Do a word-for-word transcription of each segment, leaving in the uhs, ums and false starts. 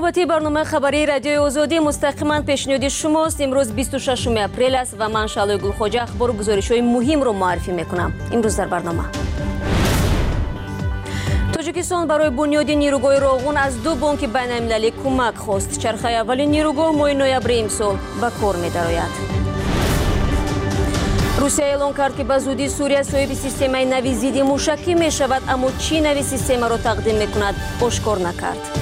نوبتی برنامه خبری رادیوی آزادی مستقیما پیشنهاد شماست. امروز بیست و ششم اپریل است و من شالوی گلخواجه اخبار و گزارش‌های مهم رو معرفی میکنم. امروز در برنامه تاجیکستان برای بنیاد نیروگاه راغون از دو بانک بین‌المللی کمک خواست. چرخه اول نیروگاه ماه نوامبر امسال به کار می‌دراید. روسیه اعلام کرد که به زودی سوریه صاحب سیستم نوی ضد موشکی می شود، اما چی نوی سیستم را تقدیم می کند آشکار نکرد.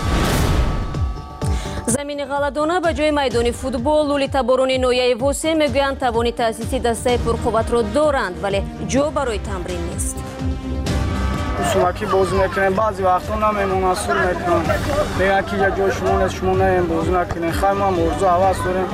زمین غلادانه به جای میدان فوتبال، لولیتا بارون نویه واسه میگویند توانی تأسیسی دسته پرقوت را دارند ولی جا برای تمرین نیست. سومکی بازی میکنن، بعضی وقتا نمیمونن، سور میکنن، میگن که یا جای شما نیست، شما نمیم بازی نکنین. خیلی ما موضوع عوض داریم.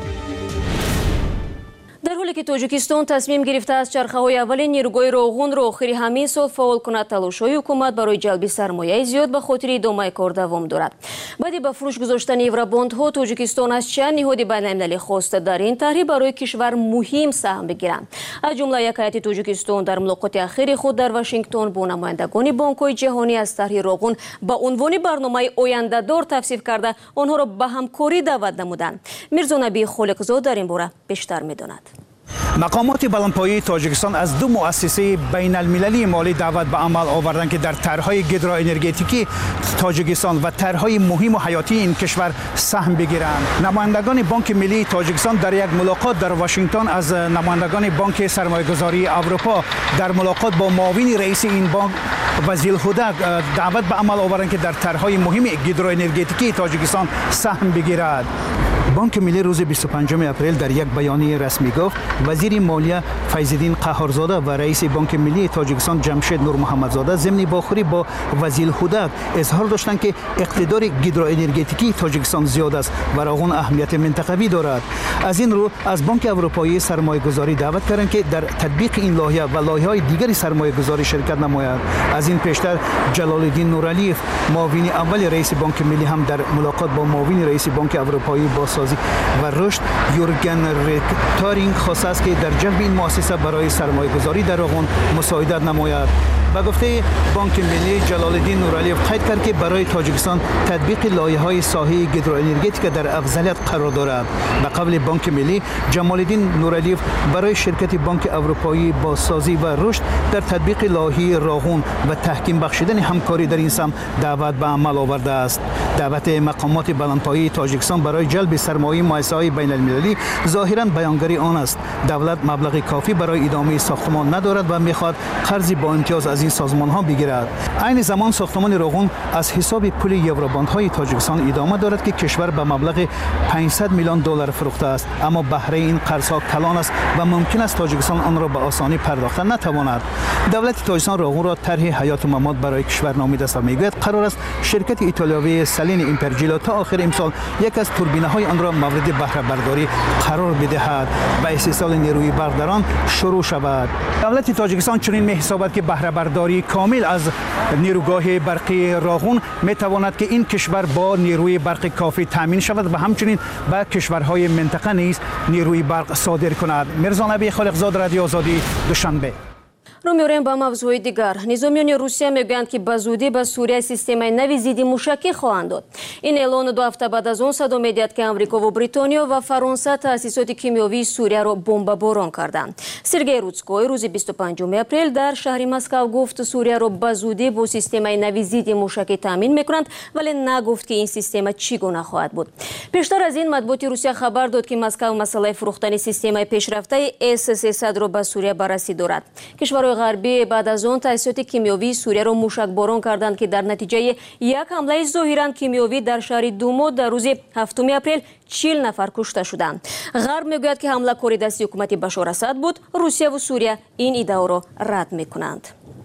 در حالی که تاجیکستان تصمیم گرفته است چرخه‌های اول نیروگاه راغون را آخر همین سال فعال کند، تلاش‌های حکومت برای جلب سرمایه زیاد به خاطر ادامه کار دوام دارد. بعد به فروش گذاشتن یورابوندها، تاجیکستان از چند نهاد بین‌المللی خواسته در این طرح برای کشور مهم سهم بگیرند. از جمله یک هیئت تاجیکستان در ملاقات اخیر خود در واشنگتن با نمایندگان بانک‌های جهانی از طرح راغون به عنوان برنامه آینده‌دار توصیف کرده آنها را به همکاری دعوت نمودند. میرزا نبی خالقزاد در این باره بیشتر می‌داند. مقامات بلندپایه تاجیکستان از دو مؤسسه بین المللی مالی دعوت به عمل آوردند که در طرح‌های گیدروانرژیتیکی تاجیکستان و طرح‌های مهم و حیاتی این کشور سهم بگیرند. نمایندگان بانک ملی تاجیکستان در یک ملاقات در واشنگتن از نمایندگان بانک سرمایه‌گذاری اروپا در ملاقات با معاون رئیس این بانک وزیر هودک دعوت به عمل آوردند که در طرح‌های مهم گیدروانرژیتیکی تاجیکستان سهم بگیرد. بانک ملی روز بیست و پنجم اپریل در یک بیانیه رسمی گفت وزیر مالیه فیض‌الدین قهارزاده و رئیس بانک ملی تاجیکستان جمشید نور محمدزاده ضمن باخوری با وزیر هودک اظهار داشتند که اقتدار گیدروانرژیتیکی تاجیکستان زیاد است و راغون اهمیت منطقوی دارد. از این رو از بانک اروپایی سرمایه‌گذاری دعوت کردند که در تطبیق این لایحه و لایحه‌های دیگری سرمایه‌گذاری شرکت نماید. از این پیشتر جلال الدین نورالیف معاون اول رئیس بانک ملی هم در ملاقات با معاون رئیس بانک اروپایی با و رشد یورگن ریکتارینگ خواسته است که در جلب این مؤسسه برای سرمایه‌گذاری در راغون مساعدت نماید. به گفته بانک ملی، جلال الدین نورالیف قید کرد که برای تاجیکستان تطبیق لایحه‌های ساحه گیدروانرژیتیک در افضلیت قرار دارد. به قول بانک ملی، جمال الدین نورالیف برای شرکت بانک اروپایی بازسازی و رشد در تطبیق لایحه راغون و تحکیم بخشیدن همکاری در این سمت دعوت به عمل آورده است. دعوت مقامات بلندپایه تاجیکستان برای جلب سرمایه مؤسسه‌های بین‌المللی ظاهراً بیانگری آن است دولت مبلغ کافی برای ادامه ساختمان ندارد و می‌خواهد قرضی با امتیاز از این سازمان‌ها بگیرد. عین زمان ساختمان راغون از حساب پول یورابوندهای تاجیکستان ادامه دارد که کشور به مبلغ پانصد میلیون دلار فروخته است، اما بهره این قرض‌ها کلان است و ممکن است تاجیکستان آن را به آسانی پرداخت نتواند. دولت تاجیکستان راغون را طرح حیات و ممات برای کشور نامیده است و میگوید قرار است شرکت ایتالیایی سلین ایمپرجیلا تا آخر امسال یک از توربینه‌های آن را مورد بهره برداری قرار بدهد و استحصال نیروی برق در آن شروع شود. دولت تاجیکستان چنین می‌حسابد که بهره برداری کامل از نیروگاه برقی راغون می‌تواند که این کشور با نیروی برق کافی تامین شود و همچنین به کشورهای منطقه نیز نیروی برق صادر کند. میرزا نبی خالقزاد، رادیو آزادی، دوشنبه. رو می‌ریم با موضوع دیگر. نظامیان روسیه میگویند که به زودی به سوریه سیستم نوی ضد موشکی خواهند داد. این اعلان دو هفته بعد از آن صدا می‌دهد که آمریکا و بریتانیا و فرانسه تأسیسات کیمیاوی سوریه را بمباران کردند. سرگئی روتسکوی روز بیست و پنجم اپریل در شهر مسکو گفت سوریه را به زودی با سیستم نوی ضد موشکی تامین می‌کنند، ولی نگفت که این سیستم چگونه خواهد بود. پیشتر از این مطبوعات روسیه خبر داد که مسکو مسئله فروختن سیستم پیشرفته اس سیصد را به سوریه بررسی دارد. کشور غربی بعد از آن تأسیسات کیمیاوی سوریه را موشکباران کردند که در نتیجه یک حمله ظاهراً کیمیاوی در شهر دومو در روز هفتم اپریل چهل نفر کشته شدند. غرب میگوید که حمله کاری دستی حکومت بشار اسد بود. روسیه و سوریه این ادعا را رد میکنند.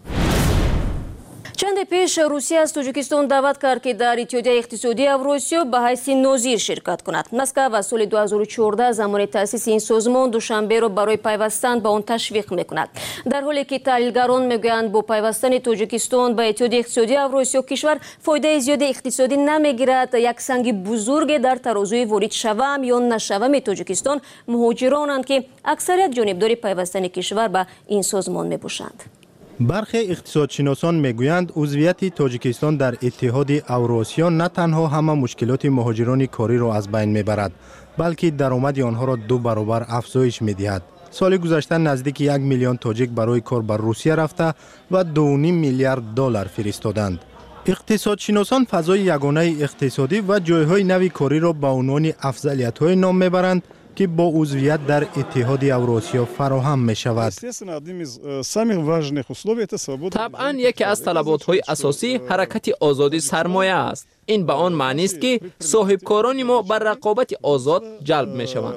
چند پیش روسیه از تاجیکستان دعوت کرد که در اتحادیه اقتصادی اوراسیا به حیث نظیر شرکت کند. مسکو از سال دو هزار و چهارده زمان تأسیس این سازمان دوشنبه را برای پیوستن به آن تشویق میکند. در حالی که تحلیلگران میگویند با پیوستن تاجیکستان به اتحادیه اقتصادی اوراسیا کشور فایده زیاد اقتصادی نمیگیرد، یک سنگ بزرگ در ترازوی وارد شوم یا نشوم تاجیکستان مهاجرانند که اکثریت جانبدار پیوستن کشور به این سازمان میباشند. برخی اقتصادشناسان میگویند عضویت تاجیکستان در اتحاد اوراسیا نه تنها همه مشکلات مهاجران کاری را از بین میبرد، بلکه درآمد آنها را دو برابر افزایش میدهد. سال گذشته نزدیک یک میلیون تاجیک برای کار بر روسیه رفته و دو و نیم میلیارد دلار فرستادند. اقتصادشناسان فضای یگانه اقتصادی و جایهای نوی کاری را به عنوان افضلیت‌های نام میبرند که با عضویت در اتحاد اوراسیا فراهم می شود. طبعا یکی از طلبات‌های اساسی حرکت آزادی سرمایه است. این به آن معنی است که صاحبکاران ما بر رقابت آزاد جلب می شوند.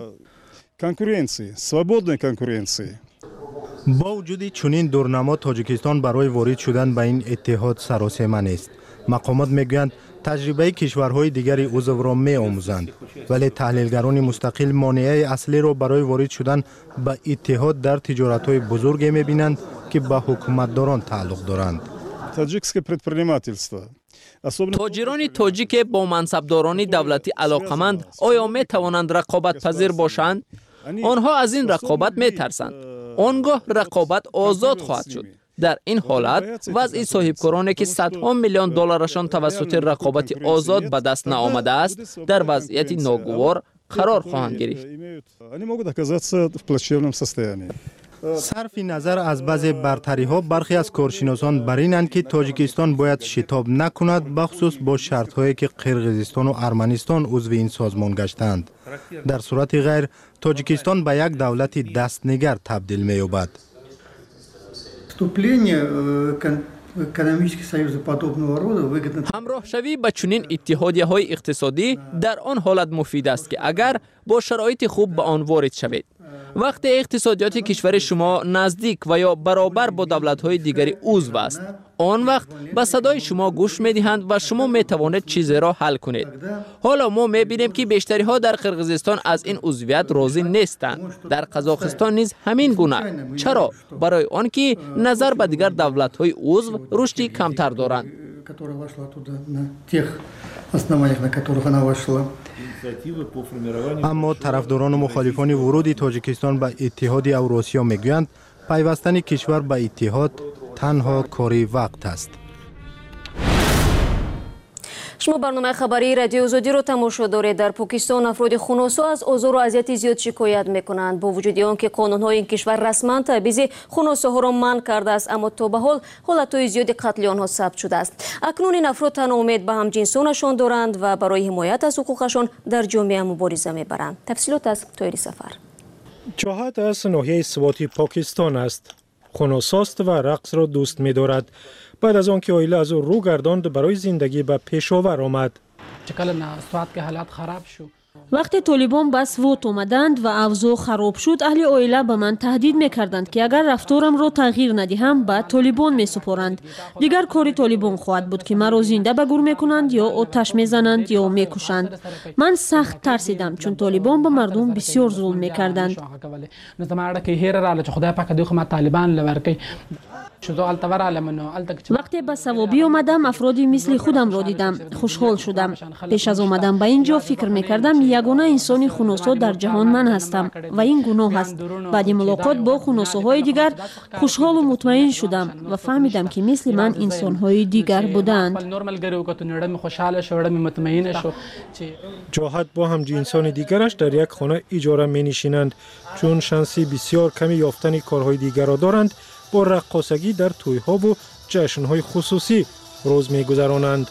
با وجود چنین دورنما تاجیکستان برای وارد شدن به این اتحاد سراسیمه نیست. مقامات میگویند تجربه کشورهای دیگری عضو را می آموزند، ولی تحلیلگران مستقل مانعه اصلی را برای وارد شدن به اتحاد در تجارت‌های بزرگ می بینند که به حکومتداران تعلق دارند. تاجران تاجیک با منصبداران دولتی علاقمند آیا می توانند رقابت پذیر باشند؟ آنها از این رقابت می ترسند. آنگاه رقابت آزاد خواهد شد. در این حالت وضع صاحبکارانی که صدها میلیون دلارشان توسط رقابت آزاد به دست نآمده است در وضعیت ناگوار قرار خواهند گرفت. صرف نظر از بعضی برتری ها، برخی از کارشناسان بر اینند که تاجیکستان باید شتاب نکند، بخصوص با شرط هایی که قرقیزستان و ارمنستان عضو این سازمان گشتند. در صورت غیر تاجیکستان به یک دولت دستنگر تبدیل می یابد. همراه شوی به چنین اتحادیه های اقتصادی در آن حالت مفید است که اگر با شرایط خوب به آن وارد شوید. وقتی اقتصادیات کشور شما نزدیک و یا برابر با دولت‌های دیگری عضو است، آن وقت به صدای شما گوش می‌دهند و شما می‌توانید چیزی را حل کنید. حالا ما می‌بینیم که بیشتری ها در قرقیزستان از این عضویت راضی نیستند. در قزاقستان نیز همین گونه. چرا؟ برای آنکه نظر به دیگر دولت‌های عضو رشدی کمتر دارند. اما طرفداران و مخالفان ورود تاجیکستان به اتحاد اوراسیا میگویند پیوستن کشور به اتحاد تنها کاری وقت است. شما برنامه خبری رادیو آزادی رو تماشا دارید. در پاکستان افراد خوناسا از آزار و اذیت زیاد شکایت میکنند. با وجود آنکه قانون‌های این کشور رسما تبعیض خوناساها را منع کرده است، اما تا به حال حالت‌های زیاد قتل آنها ثبت شده است. اکنون این افراد تنها امید به همجنسانشان دارند و برای حمایت از حقوقشان در جامعه مبارزه میبرند. تفصیلات از طاهری سفر. جاهد از ناحیه سواتی پاکستان است. خوناساست و رقص را دوست می‌دارد. بعد از آنکه عائله از او رو گرداند برای زندگی به پشاور آمد. وقتی طالبان به سوات آمدند و اوضاع خراب شد، اهل عائله به من تهدید میکردند که اگر رفتارم را تغییر ندهم به طالبان میسپارند. دیگر کاری طالبان خواهد بود که مرا زنده به گور میکنند یا آتش میزنند یا میکشند. من سخت ترسیدم چون طالبان به مردم بسیار ظلم میکردند. وقتی به سوابی آمدم افرادی مثل خودم را دیدم، خوشحال شدم. پیش از آمدن به اینجا فکر میکردم یگانه انسان خوناسا در جهان من هستم و این گناه است. بعد ملاقات با خوناساهای دیگر خوشحال و مطمئن شدم و فهمیدم که مثل من انسانهای دیگر بودند. جاهد با همجنسان دیگرش در یک خانه اجاره می نشینند. چون شانسی بسیار کمی یافتن کارهای دیگر را دارند، با رقاصگی در توی‌ها و جشن‌های خصوصی روز می‌گذرانند.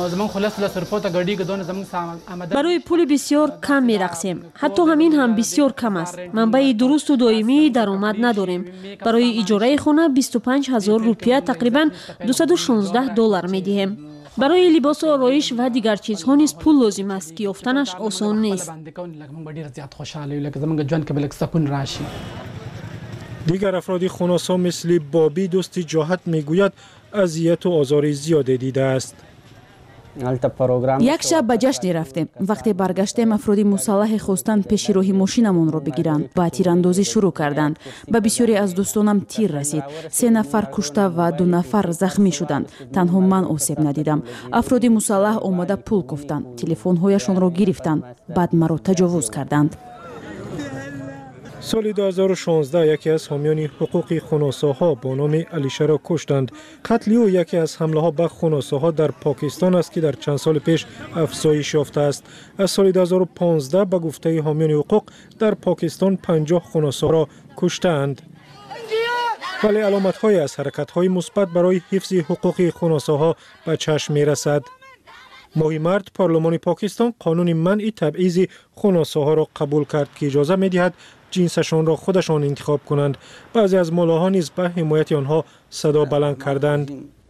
برای پول بسیار کم می‌رقصیم. حتی همین هم بسیار کم است. منبع درست و دائمی درآمد نداریم. برای اجاره خانه بیست و پنج هزار روپیه تقریباً دویست و شانزده دلار می‌دهیم. برای لباس و آرایش و دیگر چیزها نیز پول لازم است که یافتنش آسان نیست. دیگر افراد خوناسا مثل بابی دوست جاهد میگوید اذیت و آزار زیاد دیده است. یک شب به جشنی رفتیم. وقتی برگشتیم افراد مسلح خواستند پیش راهی ماشینمان را بگیرند. با تیراندازی شروع کردند. به بسیاری از دوستانم تیر رسید. سه نفر کشته و دو نفر زخمی شدند. تنها من آسیب ندیدم. افراد مسلح آمده پول گفتند. تلفن‌هایشان را گرفتند. بعد مرا تجاوز کردند. سال دو هزار و شانزده یکی از حامیان حقوق خنثاها با نام علیشه را کشتند. قتل او یکی از حمله ها به خنثاها در پاکستان است که در چند سال پیش افزایش یافته است. از سال دو هزار و پانزده به گفته حامیان حقوق در پاکستان پنجاه خنثا را کشتند. ولی علامت های از حرکت های مثبت برای حفظ حقوق خنثاها به چشم می رسد. ماه مارس پارلمان پاکستان قانون منع تبعیض خنثاها را قبول کرد که اجازه می دهد جنسشان را خودشان انتخاب کنند. بعضی از ملاها نیز به حمایت آنها صدا بلند کردند.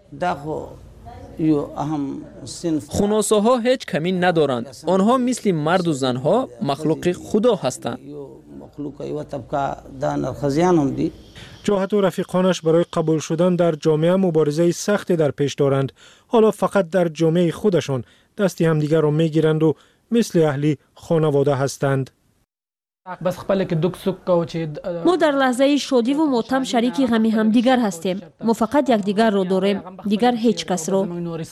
خنثاها هیچ کمی ندارند. آنها مثل مرد و زنها مخلوق خدا هستند. جاهت و رفیقانش برای قبول شدن در جامعه مبارزه سختی در پیش دارند. حالا فقط در جامعه خودشان دستی همدیگر را میگیرند و مثل اهلی خانواده هستند. ما در لحظه شادی و ماتم شریک غم همدیگر هستیم. ما فقط یکدیگر را داریم، دیگر هیچ کس را.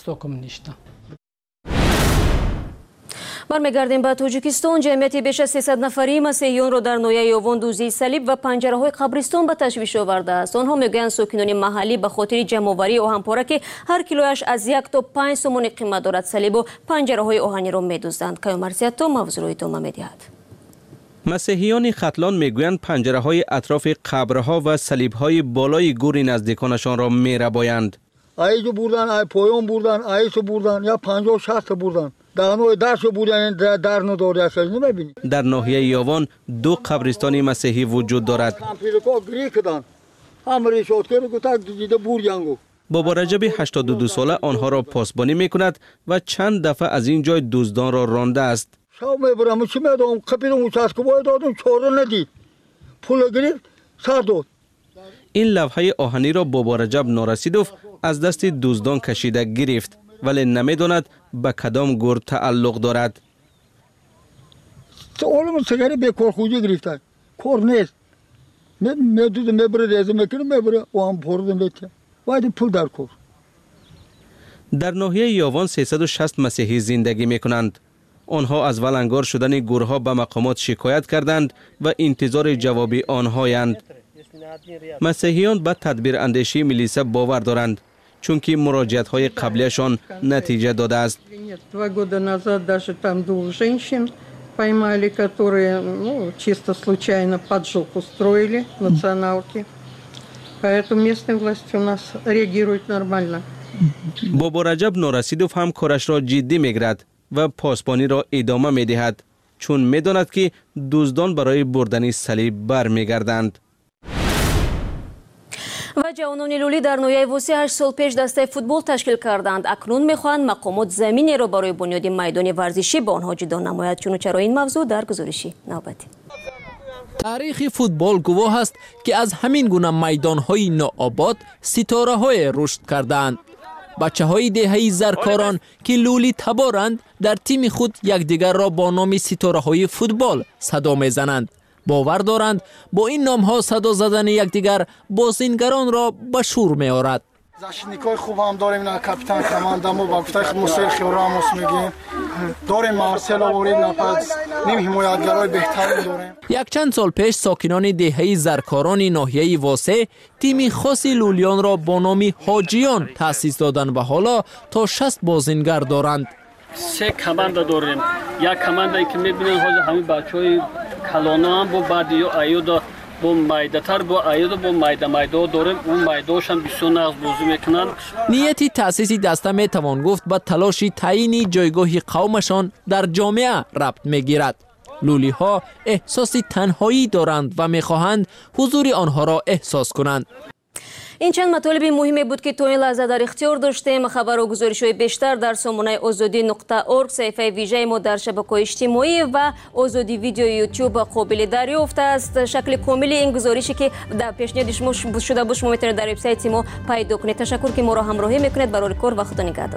برمیگردیم به تاجیکستان. جمعیت بیش از سیصد نفری مسیحیان را در ناحیه یاوان دوزی صلیب و پنجره‌های قبرستان به تشویش آورده است. آنها میگویند ساکنان محلی به خاطر جمع‌آوری آهن‌پاره که هر کیلویش از یک تا پنج سومانی قیمت دارد صلیب و پنجره‌های آهنی را می‌دزدند. کیامرزیت تو موضوع را ادامه می‌دهد. مسیحیان ختلان میگویند پنجره‌های اطراف قبرها و صلیب‌های بالای گور نزدیکانشان را می‌ربایند. ایجو بردن، ای پایان بردن، ایسو بردن، یا پنجاه شصت بردن. در نوع درشو بودن در نداری است نمیبینی. در ناحیه یاوان دو قبرستان مسیحی وجود دارد. بابا رجب هشتاد و دو ساله آنها را پاسبانی میکند و چند دفعه از این جای دزدان را رانده است. شاو میبرم چی میدم کپیدم چسکوبای دادم چوره ندید. پول گرفت سر داد. این لوحه آهنی را بابا رجب نورسیدوف از دست دزدان کشیده گرفت ولی نمیداند به کدام گور تعلق دارد. اولم سگاری به کار خوجی گرفته. کار نیست. می میدود میبره ریزه میکنه میبره و هم پرده میته. باید پول در کار. در ناحیه یاوان سیصد و شصت مسیحی زندگی میکنند. آنها از ولنگار شدن گورها به مقامات شکایت کردند و انتظار جوابی آنهایند. مسیحیان به تدبیر اندیشی میلیسا باور دارند چون که مراجعت های قبلیشان نتیجه داده است. Два года назад даже там двух женщин поймали, которые ну, чисто случайно поджог устроили националки. Поэтому местные власти у нас реагируют нормально. بابا رجب نورسیدوف هم کارش را جدی میگیرد و پاسبانی را ادامه میدهد چون میداند که دزدان برای بردن صلیب برمیگردند. و جوانان لولی در ناحیه وسی هشت سال پیش دسته فوتبال تشکیل کردند. اکنون میخواهند مقامات زمینی را برای بنیاد میدان ورزشی به آنها جدا نماید. چون چرا این موضوع در گزارشی نوبتی. تاریخ فوتبال گواه است که از همین گونه میدان‌های ناآباد ستاره‌های رشد کردند. بچه‌های دهه زرکاران که لولی تبارند در تیم خود یکدیگر را با نام ستاره‌های فوتبال صدا میزنند. باور دارند با این نام‌ها صدا زدن یکدیگر بازیگران را به شور می‌آورد. زاشتنیکای خوب هم داریم، نه کاپیتان کماندامو با گفته موسیقی خیوراموس میگیم. داریم مارسلو ورید نپس نیم حمایتگرای بهتری داریم. یک چند سال پیش ساکنان دهه زرکاران ناحیه واسه تیم خاصی لولیان را با نام حاجیان تأسیس دادند و حالا تا شصت بازیگر دارند. سه کماندا داریم. یک کماندا که می‌بینید همین بچه‌های کلانا هم با بعدی ایودا با مایداتر با ایودا با مایدا مایدا داریم. اون مایداش هم بسیار نقض بازی میکنن. نیتی تأسیس دسته میتوان گفت به تلاش تعیین جایگاه قومشان در جامعه ربط میگیرد. لولی ها احساس تنهایی دارند و میخواهند حضور آنها را احساس کنند. این چند مطالب مهمی بود که تا این لحظه در اختیار داشتیم. خبر و گزارش‌های بیشتر در سامانه آزادی نقطه اورگ، صفحه ویژه ما در شبکه‌های اجتماعی و آزادی ویدیو یوتیوب قابل دریافت است. شکل کامل این گزارشی که در پیشنهاد شما شده بود شما میتونید در وبسایت ما پیدا کنید. تشکر که ما را همراهی میکنید. برای کار و خدا نگهدار.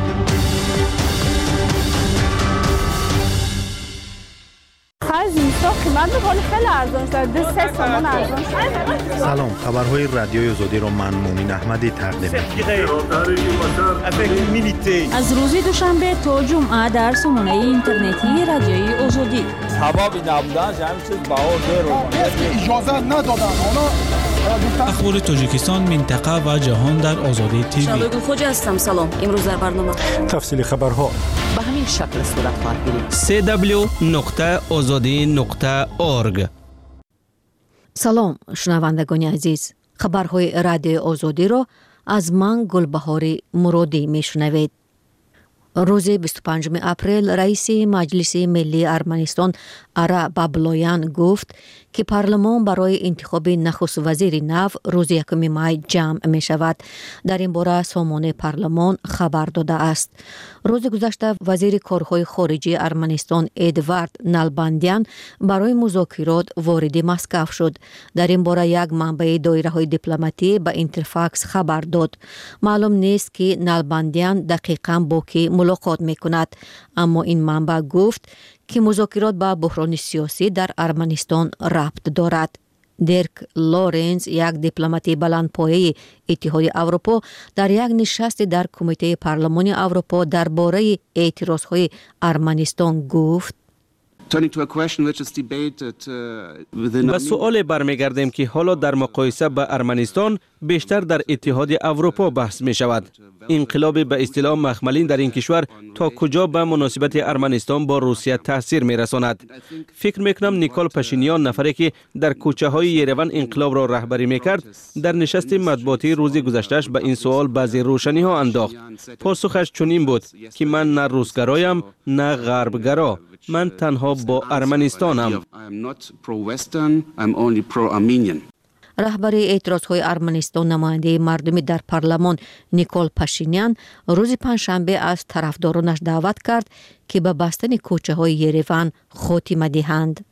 Хазин قیمت ولی خیلی ارزان شده. سه سومون ارزان شده. سلام، خبرهای رادیوی آزادی را من مومین احمدی تقدیم می‌کنم. از روز دوشنبه تا جمعه در سامانه اینترنتی رادیوی آزادی. حبابی نبودن جمع چیز بهار داره. اجازه ندادن. اخبار تاجیکستان، منطقه و جهان در آزادی تیوی. شادو خوجا هستم. سلام. امروز در برنامه تفصیل خبرها به همین شکل صورت خواهد گرفت. سی دبلیو نقطه آزادی نقطه اورگ. سلام شنوندگان عزیز. خبرهای رادیو آزادی را از من گلبهار مرادی میشنوید. روز بیست و پنجم اپریل رئیس مجلس ملی ارمنستان ارا بابلویان گفت که پارلمان برای انتخاب نخست وزیر نو روز یکم مای جمع می شود. در این باره سازمان پارلمان خبر داده است. روز گذشته وزیر کارهای خارجی ارمنستان ادوارد نالباندیان برای مذاکرات وارد مسکو شد. در این باره یک منبع دایره های دیپلماتی به اینترفاکس خبر داد. معلوم نیست که نالباندیان دقیقاً با کی ملاقات می کند، اما این منبع گفت که مذاکرات با بحران سیاسی در ارمنستان ربط دارد. درک لورنز، یک دیپلمات بلندپایه اتحاد اروپا، در یک نشست در کمیته پارلمانی اروپا درباره اعتراضهای ارمنستان گفت: به سؤال برمیگردیم که حالا در مقایسه با ارمنستان بیشتر در اتحاد اروپا بحث می شود. انقلاب به اصطلاح مخملین در این کشور تا کجا به مناسبت ارمنستان با روسیه تاثیر می رساند؟ فکر می کنم نیکول پاشینیان، نفری که در کوچه های یریون انقلاب را رهبری می کرد، در نشست مطبوعاتی روز گذشتهش به این سوال بعضی روشنی ها انداخت. پاسخش چنین بود که من نه روسگرایم نه غربگرا، من تنها با ارمنستانم. رهبر اعتراضهای ارمنستان نماینده مردمی در پارلمان نیکول پاشینیان روز پنجشنبه از طرفدارانش دعوت کرد که به بستن کوچه های یریون خاتمه دهند.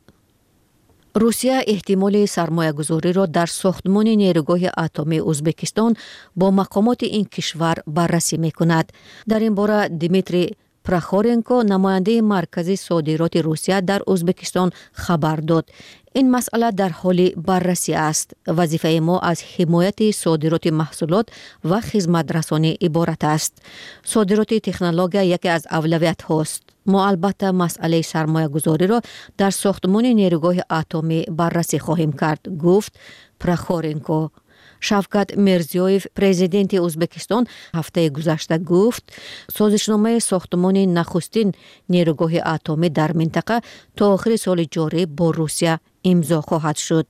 روسیه احتمال سرمایه گذاری را در ساختمان نیروگاه اتمی ازبکستان با مقامات این کشور بررسی می کند. در این باره دیمیتری پراخورنکو، نماینده مرکز صادرات روسیه در ازبکستان خبر داد: این مسئله در حال بررسی است. وظیفه ما از حمایت صادرات محصولات و خدمات رسانی عبارت است. صادرات تکنولوژی یکی از اولویت هاست. ما البته مسئله سرمایه گذاری را در ساختمان نیروگاه اتمی بررسی خواهیم کرد، گفت پراخورنکو. شفقت میرزیویف، پرزیدنت ازبکستان، هفته گذشته گفت سازشنامه ساختمان نخستین نیروگاه اتمی در منطقه تا آخر سال جاری با روسیه امضا خواهد شد.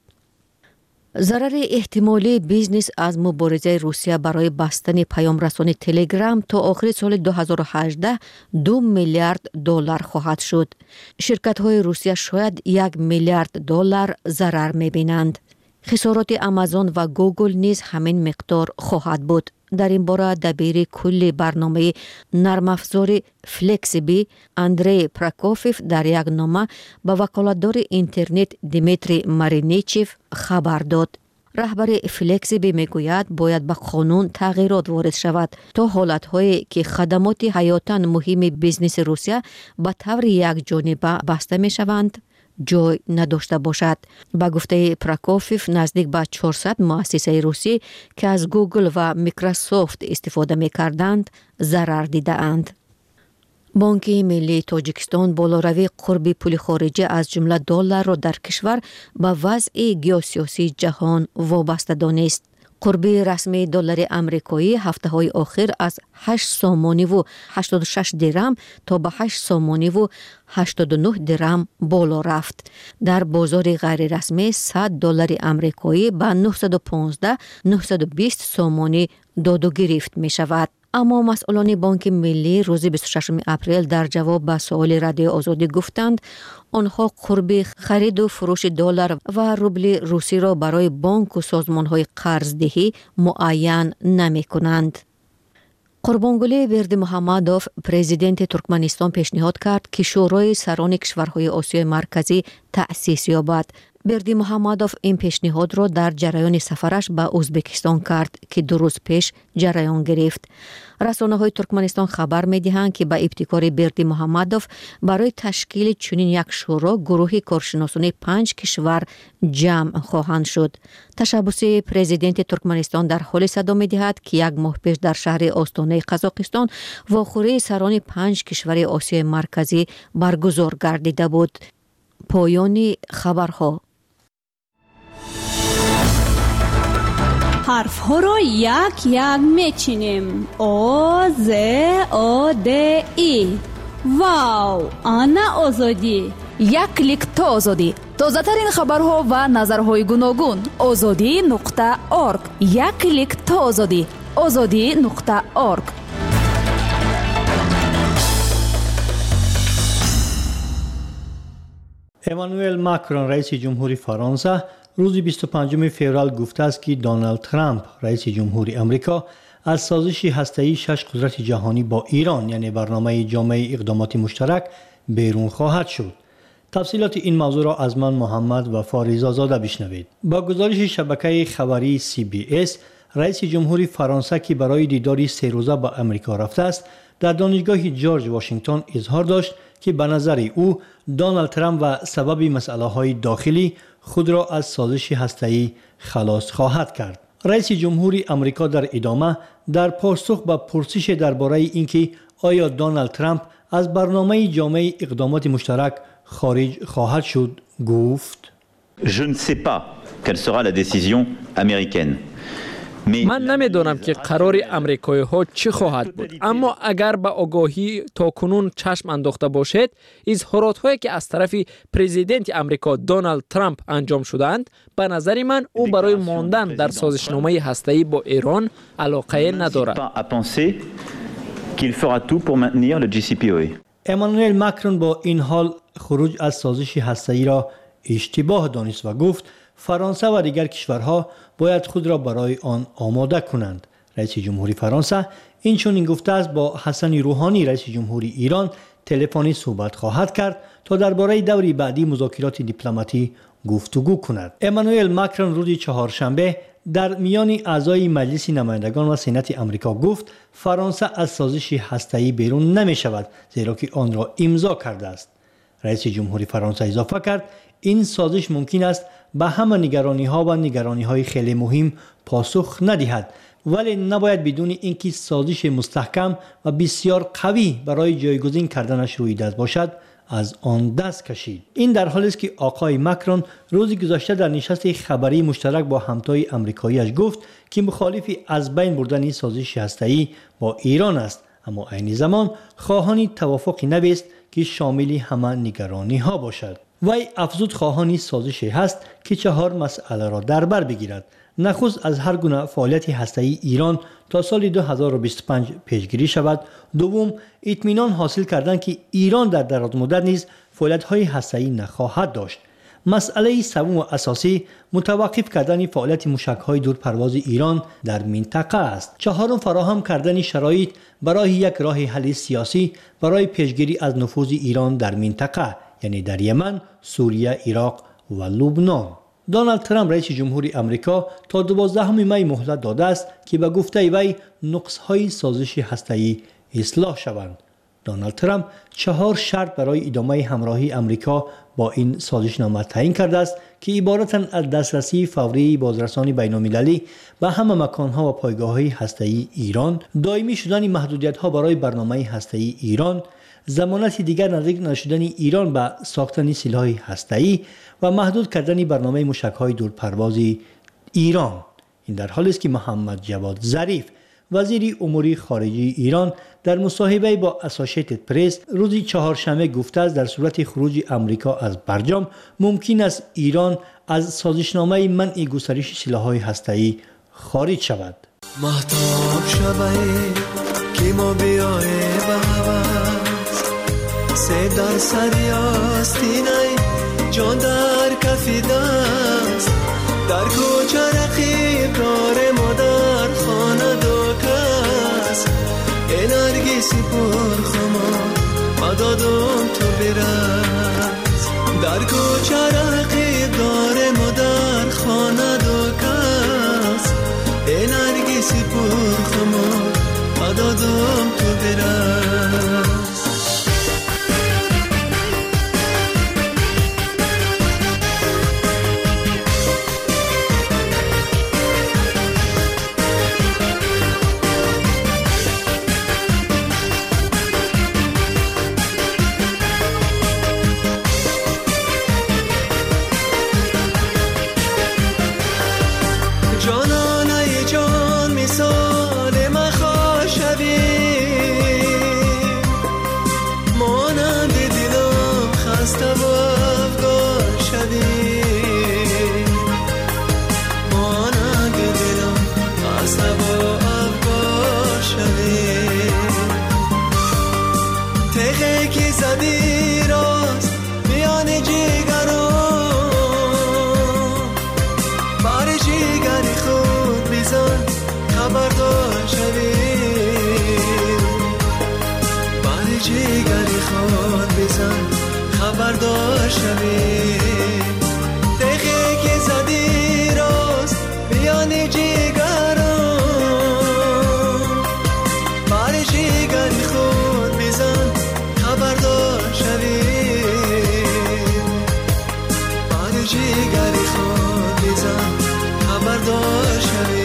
ضرر احتمالی بیزنس از مبارزه روسیه برای بستن پیام رسانی تلگرام تا آخر سال دو هزار و هجده دو میلیارد دلار خواهد شد. شرکت های روسیه شاید یک میلیارد دلار ضرر می‌بینند. خسارات آمازون و گوگل نیز همین مقدار خواهد بود. در این باره دبیر کل برنامه نرم افزار فلکسیبی اندری پراکوفیف در یک نامه به وکالتدار اینترنت دیمیتری مارینیچیف خبر داد. رهبر فلکسیبی میگوید باید به قانون تغییرات وارد شود تا حالت‌هایی که خدمات حیاتاً مهم بیزنس روسیه به طور یک جانبه بسته می‌شوند جای نداشته باشد. با گفته پراکوفیف نزدیک به چهارصد مؤسسه روسی که از گوگل و میکروسافت استفاده می کردند ضرر دیده اند. بانک ملی تاجیکستان بالاروی قرب پول خارجی از جمله دلار را در کشور به وضع گیوسیاسی جهان وابسته دانست. قربی رسمی دلار امریکایی هفته های آخر از هشت سامانی و هشتاد و شش درم تا به هشت سامانی و هشتاد و نه درم بالا رفت. در بازار غیر رسمی صد دلار امریکایی به نهصد و پانزده نهصد و بیست سامانی داد و گرفت می شود. اما مسئولان بانک ملی روز بیست و ششم اپریل در جواب به سوال رادیو آزادی گفتند آنها قرب خرید و فروش دلار و روبل روسی را برای بانک و سازمان‌های قرضدهی معین نمی کنند. قربانگلی برد محمدوف، پرزیدنت ترکمنستان پیشنهاد کرد که شورای سران کشورهای آسیای مرکزی تأسیس یابد. берди муҳаммадов این پیشنهاد را در جریان سفرش به ازبکستان کرد که دو روز پیش جریان گرفت. رسانه‌های ترکمنستان خبر می‌دهند که به ابتکار برده محمدوف برای تشکیل چنین یک شورا گروهی کارشناسان پنج کشور جمع خواهند شد. تشبث پرزیدنت ترکمنستان در حال صدا می‌دهد که یک ماه پیش در شهر آستانه قزاقستان واخوری سران پنج کشور آسیای مرکزی برگزار گردیده بود. پایان خبرها. حرف ها را یک یک میچینیم. او ز او د ای. واو، آنا آزادی. یک کلیک تا آزادی. تازه ترین خبرها و نظرهای گوناگون. آزادی نقطه ارگ. یک کلیک تا آزادی. آزادی نقطه ارگ. امانوئل ماکرون رئیس جمهوری فرانسه روز بیست و پنجم فوریه گفته است که دونالد ترامپ رئیس جمهوری آمریکا از سازش هسته‌ای شش قدرت جهانی با ایران یعنی برنامه جامع اقدامات مشترک بیرون خواهد شد. تفصیلات این موضوع را از من محمد و فاریزا زاده بشنوید. با گزارش شبکه خبری سی بی اس، رئیس جمهوری فرانسه که برای دیداری سه روزه به آمریکا رفته است، در دانشگاه جورج واشنگتن اظهار داشت که به نظر او دونالد ترامپ و سبب مسئله‌های داخلی خود را از سازش هسته‌ای خلاص خواهد کرد. رئیس جمهوری آمریکا در ادامه در پاسخ به پرسش درباره اینکه آیا دونالد ترامپ از برنامه جامع اقدامات مشترک خارج خواهد شد گفت: Je ne sais pas quelle sera la décision américaine. من نمیدانم که قرار امریکایی ها چی خواهد بود، اما اگر به آگاهی تا کنون چشم انداخته باشد، اظهارات هایی که از طرف پرزیدنت امریکا دونالد ترامپ انجام شدند، به نظر من او برای ماندن در سازشنامه هسته‌ای با ایران علاقه ندارد. امانوئل ماکرون با این حال خروج از سازش هسته‌ای را اشتباه دانست و گفت فرانسه و دیگر کشورها باید خود را برای آن آماده کنند. رئیس جمهوری فرانسه این چنین گفته است با حسن روحانی رئیس جمهوری ایران تلفنی صحبت خواهد کرد تا درباره دوری بعدی مذاکرات دیپلماتی گفتگو کند. امانوئل ماکرون روز چهارشنبه در میان اعضای مجلس نمایندگان و سنات آمریکا گفت فرانسه از سازش هسته‌ای بیرون نمی شود زیرا که آن را امضا کرده است. رئیس جمهوری فرانسه اضافه کرد این سازش ممکن است به همه نگرانی ها و نگرانی های خیلی مهم پاسخ ندهد، ولی نباید بدون اینکه سازش مستحکم و بسیار قوی برای جایگزین کردنش روی دست باشد از آن دست کشید. این در حالی است که آقای ماکرون روز گذشته در نشست خبری مشترک با همتای آمریکایی‌اش گفت که مخالف از بین بردن سازش هسته‌ای با ایران است، اما عین زمان خواهان توافقی نویست که شامل همه نگرانی ها باشد. وی افزود خواهان سازشی هست که چهار مسئله را در بر بگیرد. نخست از هر گونه فعالیت هسته‌ای ایران تا سال دو هزار و بیست و پنج پیشگیری شود. دوم، اطمینان حاصل کردن که ایران در دراز مدت نیز فعالیت‌های هسته‌ای نخواهد داشت. مسئله سوم و اساسی متوقف کردن فعالیت موشک‌های دورپرواز ایران در منطقه است. چهارم، فراهم کردن شرایط برای یک راه حل سیاسی برای پیشگیری از نفوذ ایران در منطقه، یعنی در یمن، سوریه، عراق و لبنان. دونالد ترامپ رئیس جمهوری آمریکا تا دوازدهم می مهلت داده است که به گفته وی نقص‌های سازش هسته‌ای اصلاح شوند. دونالد ترامپ چهار شرط برای ادامه همراهی آمریکا با این سازشنامه تعیین کرده است که عبارتند از دسترسی فوری بازرسان بین‌المللی به همه مکان‌ها و پایگاه‌های هسته‌ای ایران، دائمی شدن محدودیت‌ها برای برنامه هسته‌ای ایران، ضمانت دیگر نزدیک نشدن ایران به ساختن سلاح هسته‌ای و محدود کردن برنامه موشک‌های دورپرواز ایران. این در حالی است که محمد جواد ظریف وزیر امور خارجه ایران در مصاحبه با اسوسییتد پرس روز چهارشنبه گفته است در صورت خروج آمریکا از برجام ممکن است ایران از سازشنامه منع گسترش سلاح‌های هسته‌ای خارج شود. مهتاب شبی که ما بیایه سه در سری آستینای جان در کفی دست در کوچه رقیب داره ما در خانه دو کس انرگیسی پر خما مدادم تو برس در کوچه رقیب داره برس. خبردار شوی دقیقه که زدی راست بیان جیگران بر جیگری خود بزن خبردار شوی بر جیگری خود بزن خبردار شوی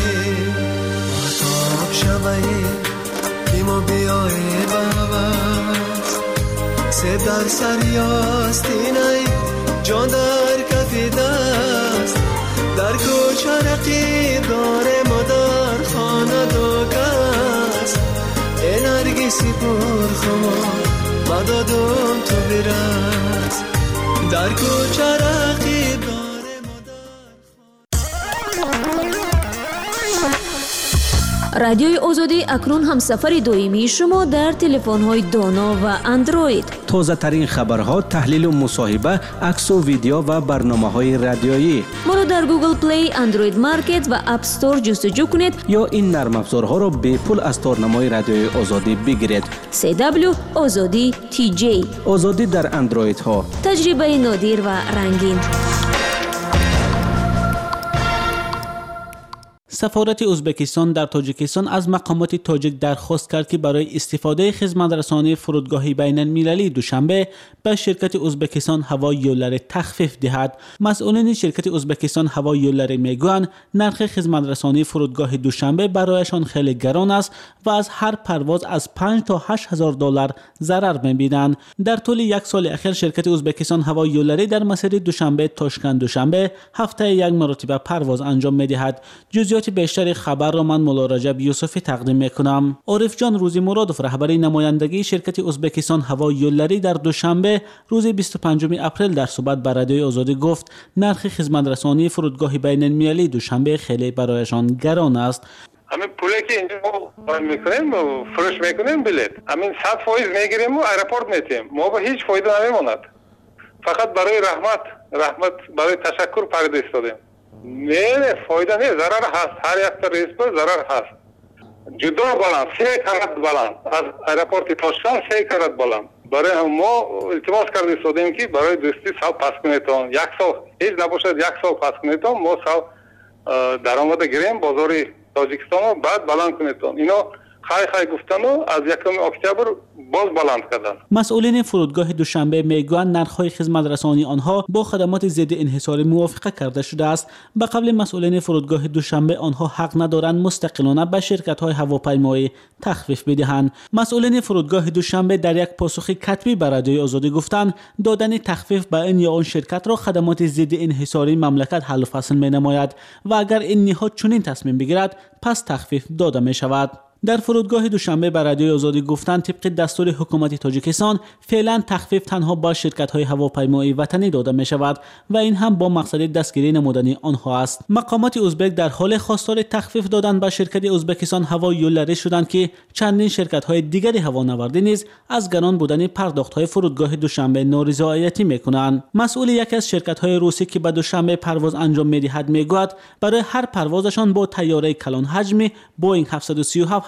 آتاب شوی بیمو بیایی بابست سه در سری آستینای جان در کفی دست در کوچه رقیب داره مادر خانه دو کس ای نرگسی پر خمار مدادم تو برس در کوچه رقیب داره رادیوی آزادی اکنون هم سفر دویمی شما در تلفن‌های دانا و اندروید. تازه ترین خبرها، تحلیل و مصاحبه، عکس و ویدیو و برنامه‌های رادیویی. ما را در گوگل پلی، اندروید مارکت و اپ استور جستجو کنید یا این نرم افزارها را به پول از تارنمای رادیوی آزادی بگیرید. سی دبلیو آزادی تی جی. آزادی در اندروید ها. تجربه نادر و رنگین. سفارت ازبکستان در تاجیکستان از مقامات تاجیک درخواست کرد که برای استفاده خدمترسانی فرودگاه بین المللی دوشنبه به شرکت ازبکستان هوایی یولر تخفیف دهد. مسئولین شرکت ازبکستان هوایی یولر میگویند نرخ خدمترسانی فرودگاه دوشنبه برایشان خیلی گران است و از هر پرواز از پنج تا هشت هزار دلار ضرر می‌بینند. در طول یک سال اخیر شرکت ازبکستان هوایی یولری در مسیر دوشنبه تاشکند دوشنبه هفته یک مرتبه پرواز انجام می‌دهد. جزئیات بیشتر خبر را من مولا رجب یوسفی تقدیم میکنم. عارف جان روزی مرادوف رهبر نمایندگی شرکت ازبکستان هوایی یولری در دوشنبه روز بیست و پنجم اپریل در صحبت با رادیوی آزادی گفت نرخ خدمترسانی فرودگاه بین المللی دوشنبه خیلی برایشان گران است. همین پولی که اینجا ما میکنیم و فروش میکنیم بلیط همین صد فایز میگیریم و ایرپورت میتیم ما به هیچ فایده نمیموند. فقط برای رحمت رحمت برای تشکر پرده ایستادیم. نه نه فایده نه ضرر هست. هر یک تا ریس پر ضرر هست. جدا بلند سه کرات بلند از ایرپورت تاشکند سه کرات بلند برای ما التماس کرده ایستادیم که برای دوستی سال پس کنیتون یک سال هیچ نباشد یک سال پس کنیتون ما سال درآمد گیریم بازار تاجیکستان رو بعد بلند کنیتون اینا خیلی خیلی گفتن و از یکم اکتبر باز بلند کردن. مسئولین فرودگاه دوشنبه میگویند نرخ‌های خدمترسانی آنها با خدمات ضد انحصاری موافقه کرده شده است. به قبل مسئولین فرودگاه دوشنبه آنها حق ندارند مستقلانه به شرکت‌های هواپیمایی تخفیف بدهند. مسئولین فرودگاه دوشنبه در یک پاسخ کتبی به رادیوی آزادی گفتند دادن تخفیف به این یا آن شرکت را خدمات ضد انحصاری مملکت حل و فصل می‌نماید و اگر این نهاد چنین تصمیم بگیرد پس تخفیف داده می‌شود. در فرودگاه دوشنبه به رادیوی آزادی گفتند طبق دستور حکومت تاجیکستان فعلا تخفیف تنها با شرکت‌های هواپیمایی وطنی داده می‌شود و این هم با مقصد دستگیری نمودنی آنها است. مقامات ازبک در حال خواستار تخفیف دادن به شرکت ازبکستان هوایی یولری شدند که چندین شرکت‌های دیگری هوانوردی نیز از گران بودن پرداخت‌های فرودگاه دوشنبه نارضایتی می‌کنند. مسئول یکی از شرکت‌های روسی که به دوشنبه پرواز انجام می‌دهد می‌گوید برای هر پروازشان با طیاره کلان حجمی بوئینگ هفتصد و سی و هفت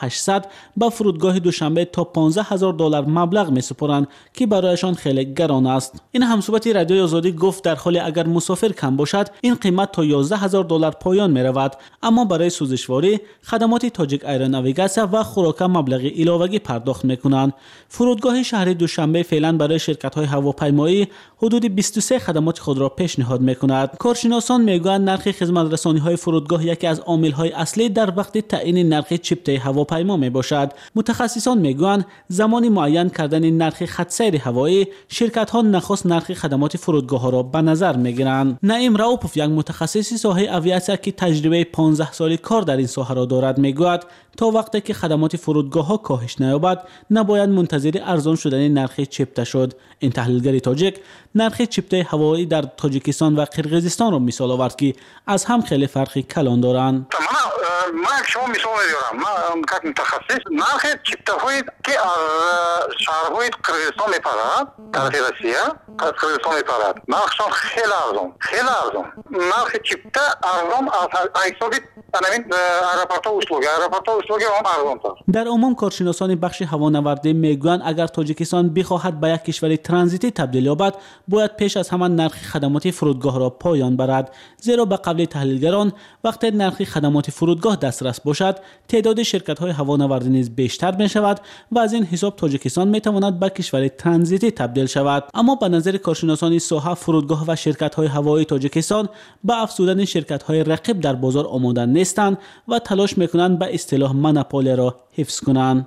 هشتصد به فرودگاه دوشنبه تا پانزده هزار دلار مبلغ میسپرند که برایشان خیلی گران است. این همصحبت رادیوی آزادی گفت در حالی اگر مسافر کم باشد این قیمت تا یازده هزار دلار پایان می رود، اما برای سوزشواری خدمات تاجیک ایروناویگاسیا و خوراک مبلغ علاوه‌ای پرداخت میکنند. فرودگاه شهر دوشنبه فعلا برای شرکت های هواپیمایی حدود بیست و سه خدمات خود را پیشنهاد میکند. کارشناسان میگویند نرخ خدمت رسانی های فرودگاه یکی از عامل های اصلی در وقت تعیین نرخ چپته هواپیما می باشد. متخصصان میگویند زمانی معین کردن نرخ خط سیر هوایی شرکت ها نخست نرخ خدمات فرودگاه ها را به نظر میگیرند. نعیم راوپوف یک متخصص ساحه اویاسیا که تجربه پانزده سالی کار در این ساحه را دارد میگوید تا وقتی که خدمات فرودگاه ها کاهش نیابد نباید منتظر ارزان شدن نرخ چپته شد. این تحلیلگر تاجیک نرخ چپته هوایی در تاجیکستان و قرقیزستان را مثال آورد که از هم خیلی فرقی کلان دارند. من شما مثال میارم، من как متخصص نرخ چپته هایی که از شهرهای قرقیزستان میپرد طرف روسیه از قرقیزستان میپرد نرخشان خیلی ارزان خیلی ارزان نرخ چپته ارزان از حساب همین آیرپورت اسلوگی آیرپورت اسلوگی هم ارزان تر. در عموم کارشناسان بخش هوانوردی میگویند اگر تاجیکستان بخواهد به یک کشور ترانزیتی تبدیل یابد باید پیش از همان نرخ خدمات فرودگاه را پایان برد، زیرا به قول تحلیلگران وقتی نرخ خدمات فرودگاه دسترس باشد تعداد شرکت های هوانوردی نیز بیشتر می شود و از این حساب تاجیکستان می تواند به کشور ترانزیتی تبدیل شود. اما به نظر کارشناسان ساحه فرودگاه و شرکت های هوایی تاجیکستان به افزودن شرکت های رقیب در بازار آماده نیستند و تلاش میکنند به اصطلاح مونوپولی را حفظ کنند.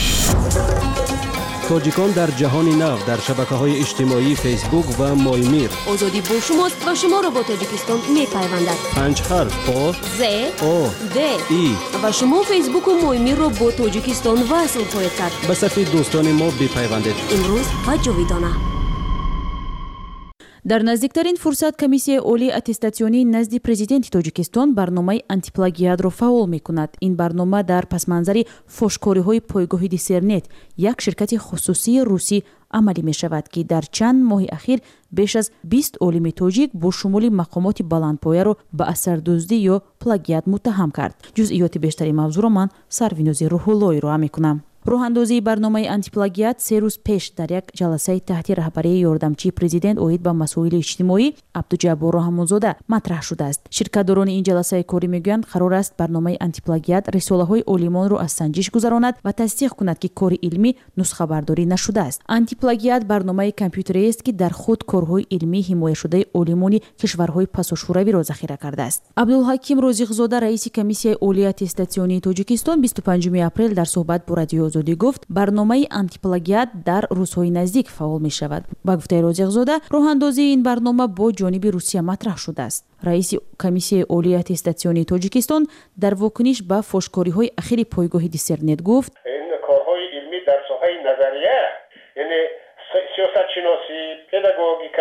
تاجیکان در جهان نو در شبکه‌های اجتماعی فیسبوک و مایمیر. آزادی با شماست و شما را با تاجیکستان میپیوندد. پنج حرف آ ز او د ای و شما فیسبوک و مایمیر را با تاجیکستان وصل خواهید کرد. به صفحه دوستان ما بپیوندید. امروز و جاویدانه. در نزدیکترین فرصت کمیسیای اولی اتستاسیونی نزد پرزیدنت تاجیکستان برنامه آنتیپلاگیات را فعال میکند. این برنامه در پسمنظر فحشکاری‌های پایگاه دیسرنت یک شرکت خصوصی روسی عملی می شود که در چند ماه اخیر بیش از بیست عالم تاجیک با شمول مقامات بلندپایه را به اثردزدی یا پلاگیات متهم کرد. جزئیات بیشتری موضوع را من سروینوز روح‌اللهی را میکنم. روحاندازی برنامه آنتیپلاگیات سه روز پیش در یک جلسه تحت رهبری یاردمچی پرزیدنت اوید به مسائل اجتماعی عبدالجبار رحمانزاده مطرح شده است. شرکت‌داران این جلسه کاری میگویند قرار است برنامه آنتیپلاگیات رساله‌های عالمان را از سنجش گذراند و تصدیق کند که کار علمی نسخه برداری نشده است. آنتیپلاگیات برنامه کامپیوتری است که در خود کارهای علمی حمایت شده عالمان کشورهای پساشوروی را ذخیره کرده است. عبدالحکیم روزیق‌زاده رئیس کمیسیای اولی اتستاسیونی تاجیکستان بیست و پنجم اپریل در صحبت با رادیو آزادی گفت برنامه آنتیپلاگیات در روزهای نزدیک فعال می شود. با گفته روزیق‌زاده راهاندازی این برنامه با جانب روسیه مطرح شده است. رئیس کمیسیای اولی اتستاسیونی تاجیکستان در واکنش به فحشکاری‌های اخیر پایگاه دیسرنت گفت این کارهای علمی در ساحه نظریه یعنی سیاست شناسی، پداگوژیک،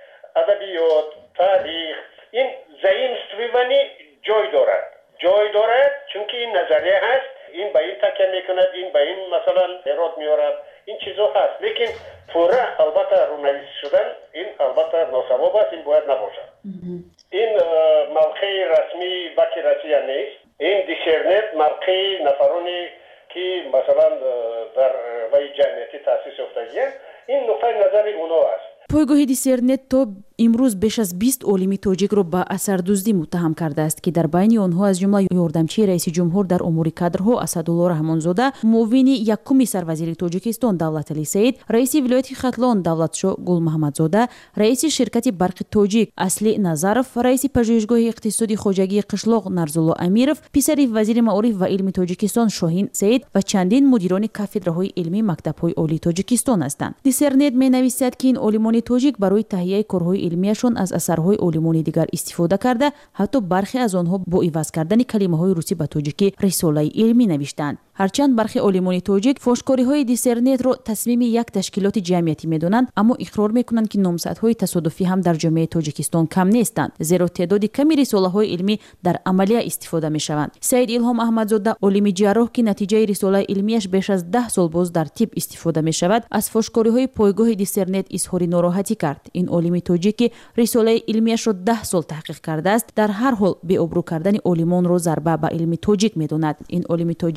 ادبیات، تاریخ این زایمستوانی جای دارد. جای دارد چون که این نظریه هست این به این تکیه میکند این به این مثلا ایراد میارد این چیزا هست لیکن پورا البته رونالیست شدن این البته ناسواب است این باید نباشد. این موقع رسمی وکی روسیه نیست. این دیسرنت موقع نفرانی که مثلا در وی جمعیتی تاسیس افتادند این نقطه نظر اونا است. پایگاه دیسرنت تا امروز بیش از بیست عالم تاجیک را به اثردزدی متهم کرده است که در بین آنها از جمله یاردمچی رئیس جمهور در امور کادرها اسدالله رحمانزاده، معاون یکم سروزیر تاجیکستان دولت علی سید، رئیس ولایت ختلان دولتشاه گل محمدزاده، رئیس شرکت برق تاجیک اصلی نظرف، رئیس پژوهشگاه اقتصادی خواجگی قشلاق نرزالله امیرов، پسر وزیر معارف و علم تاجیکستان شاهین سید و چندین مدیران کافدرهای علمی مکتب‌های عالی تاجیکستان هستند. دیسرنت می‌نویسد که این عالمان تاجیک برای تهیه کارهای علمیشان از اثرهای عالمان دیگر استفاده کرده، حتی برخی از آنها با عوض کردن کلمه‌های روسی به تاجیکی رساله علمی نوشتند. هرچند برخی عالمان تاجیک فحشکاری‌های دیسرنت را تصمیم یک تشکیلات جمعیتی می‌دانند، اما اقرار می‌کنند که نامزدهای تصادفی هم در جامعه تاجیکستان کم نیستند، زیرا تعداد کمی رساله‌های علمی در عملیه استفاده می‌شوند. سید الهام احمدزاده، عالم جراح که نتیجه رساله علمیش بیش از ده سال باز در طب استفاده می‌شود، از فحشکاری‌های پایگاه دیسرنت اظهار ناراحتی کرد. این عالم تاجیک رساله علمیش را ده سال تحقیق کرده است، در هر حال به ابرو کردن عالمان را ضربه به علم تاجیک می‌داند. این عالم تاجیک می‌گوید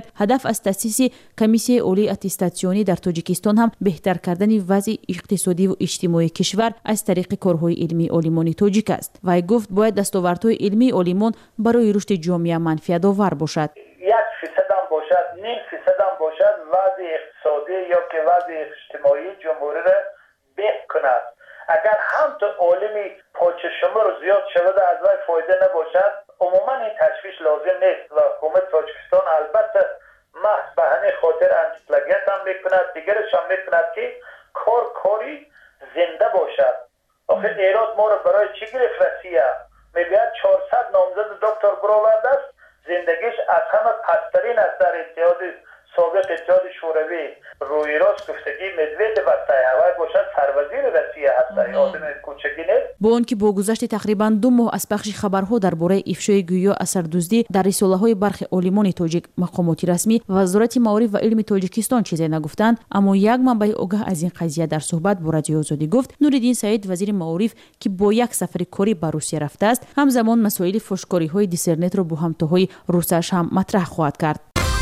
هدف از تأسیس کمیسیون اولی اتستاسیونی در تاجیکستان هم بهتر کردن وضع اقتصادی و اجتماعی کشور از طریق کارهای علمی اولیمانی تاجیک است. وی گفت باید دستاوردهای علمی اولیمان برای رشد جامعه منفعت آور باشد. یک فیصد هم باشد، نیم فیصد هم باشد، وضع اقتصادی یا که وضع اجتماعی جمهوری را بهتر کند. اگر هم تو عالمی پاچه شمار زیاد شود از وی فایده نباشد، عموما این تشویش لازم نیست و حکومت تاجیکستان البته محض به همین خاطر انتیپلاگیت هم میکند، دیگرش هم میکند که کار کاری زنده باشد. آخه ایراد ما رو برای چی گرفت روسیه؟ میگوید چهارصد نامزد دکتر برآورده است، زندگیش از همه پسترین است در اتحاد سابق اتحاد شوروی. روی راست گفتگی مدوید وستای باشد سروزیر روسیه هست، آدم کوچکی نیست. با آنکه با گذشت تقریبا دو ماه از پخش خبرها درباره افشای گویا اثردوزی در رساله‌های برخی عالمان تاجیک، مقامات رسمی و وزارت معارف و علم تاجیکستان چیزی نگفتند، اما یک منبع آگاه از این قضیه در صحبت با رادیو آزادی گفت نورالدین سعید وزیر معارف که با یک سفر کاری به روسیه رفته است، همزمان مسائل فحش‌کاری‌های دیسرنت را با همتاهای روسش هم مطرح خواهد کرد.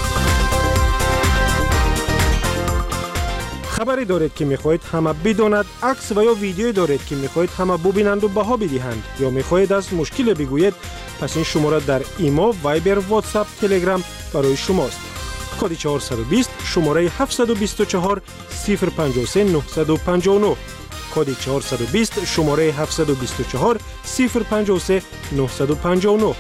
خبری دارید که میخواهید همه بداند، عکس و یا ویدیویی دارید که میخواهید همه ببینند و بها بدهند، یا میخواهید از مشکل بگویید، پس این شماره در ایما، وایبر، واتساپ، تلگرام برای شماست. کد چهارصد و بیست شماره هفتصد و بیست و چهار صفر پنجاه و سه نهصد و پنجاه و نه. کد چهارصد و بیست شماره هفتصد و بیست و چهار صفر پنجاه و سه نهصد و پنجاه و نه.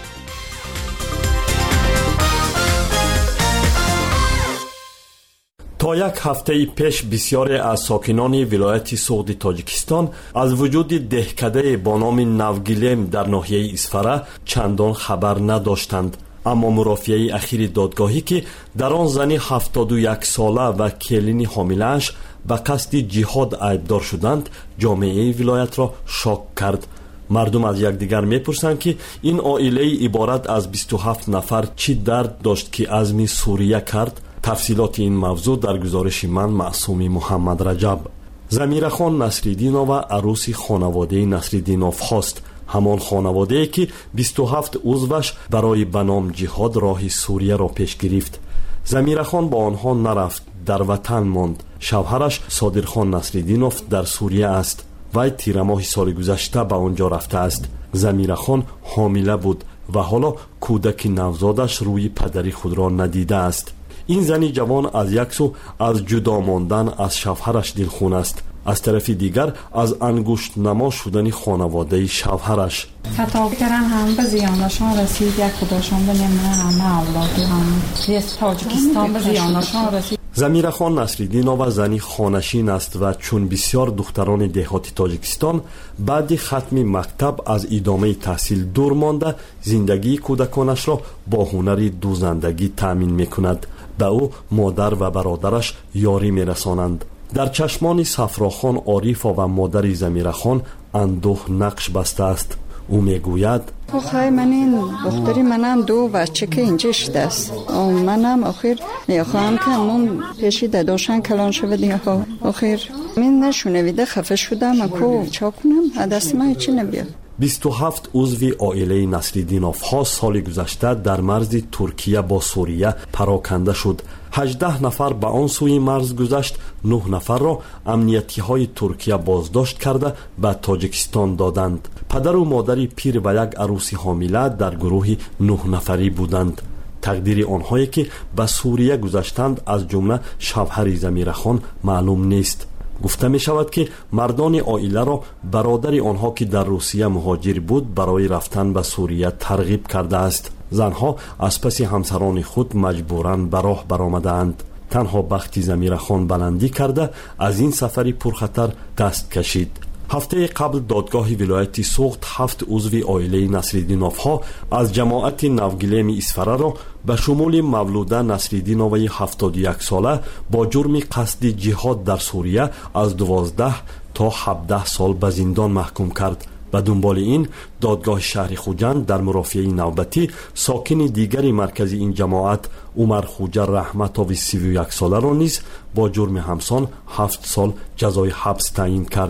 تا یک هفته پیش بسیاری از ساکنان ولایت سوغد تاجیکستان از وجود دهکده با نام نوگیلم در ناحیه اسفره چندان خبر نداشتند. اما مرافعه اخیر دادگاهی که در آن زن هفتاد و یک ساله و کلین حامله‌اش به قصد جهاد عیبدار شدند، جامعه ولایت را شاک کرد. مردم از یکدیگر میپرسند که این عائله عبارت از بیست و هفت نفر چی درد داشت که عزم سوریه کرد. تفصیلات این موضوع در گزارش من معصوم محمد رجب. زمیره خان نصرالدینова عروس خانواده نصرالدینov هاست، همان خانواده که بیست و هفت عضوش برای به نام جهاد راه سوریه را پیش گرفت. زمیره خان با آنها نرفت، در وطن ماند. شوهرش صادر خان نصرالدینov در سوریه است. وی تیر ماه سال گذشته به آنجا رفته است. زمیره خان حامله بود و حالا کودک نوزادش روی پدری خود را ندیده است. این زنی جوان از یک سو از جدا ماندن از شوهرش دلخون است، از طرف دیگر از انگشت نما شدن خانواده شوهرش. خطاب کردن هم به زیانشان رسید، یک خودشان به نمونه همه اولادی هم تاجیکستان به زیانشان رسید. زمیره خان نصرالدینova زنی خانشین است و چون بسیار دختران دهاتی تاجیکستان بعد ختم مکتب از ادامه تحصیل دور مانده، زندگی کودکانش را با هنر دوزندگی تأمین میکند. به او مادر و برادرش یاری میرسانند. در چشمان صفراخان عارفه و مادر زمیره خان اندوه نقش بسته است. او میگوید آخه من این دختری منم دو بچه که اینجا شده است، منم آخر میخواهم که همون پیشی داداشن کلان شود. آخر من نشونویده خفه شدم، اکو چا کنم دست من چی نبید. بیست و هفت عضو عائله نصرالدینov ها سال گذشته در مرز ترکیه با سوریه پراکنده شد. هجده نفر به آن سوی مرز گذشت، نه نفر را امنیتی های ترکیه بازداشت کرده به تاجیکستان دادند. پدر و مادر پیر و یک عروس حامله در گروه نه نفری بودند. تقدیر آنهایی که به سوریه گذشتند از جمله شوهر زمیره خان معلوم نیست. گفته می شود که مردان عائله را برادر آنها که در روسیه مهاجر بود برای رفتن به سوریه ترغیب کرده است. زنها از پس همسران خود مجبوراً به راه برآمدند. تنها بخت زمیره خان بلندی کرده از این سفری پرخطر دست کشید. هفته قبل دادگاه ولایت سوغد هفت عضو عائله نصرالدینov ها از جماعت نوگیلم اسفره را به شمول مولوده نصرالدینova هفتاد و یک ساله با جرم قصد جهاد در سوریه از دوازده تا هفده سال به زندان محکوم کرد. به دنبال این دادگاه شهر خوجند در مرافعه نوبتی ساکن دیگری مرکزی این جماعت عمر خوجه رحمتاوی سی و یک ساله را نیز با جرم همسان هفت سال جزای حبس تعیین کرد.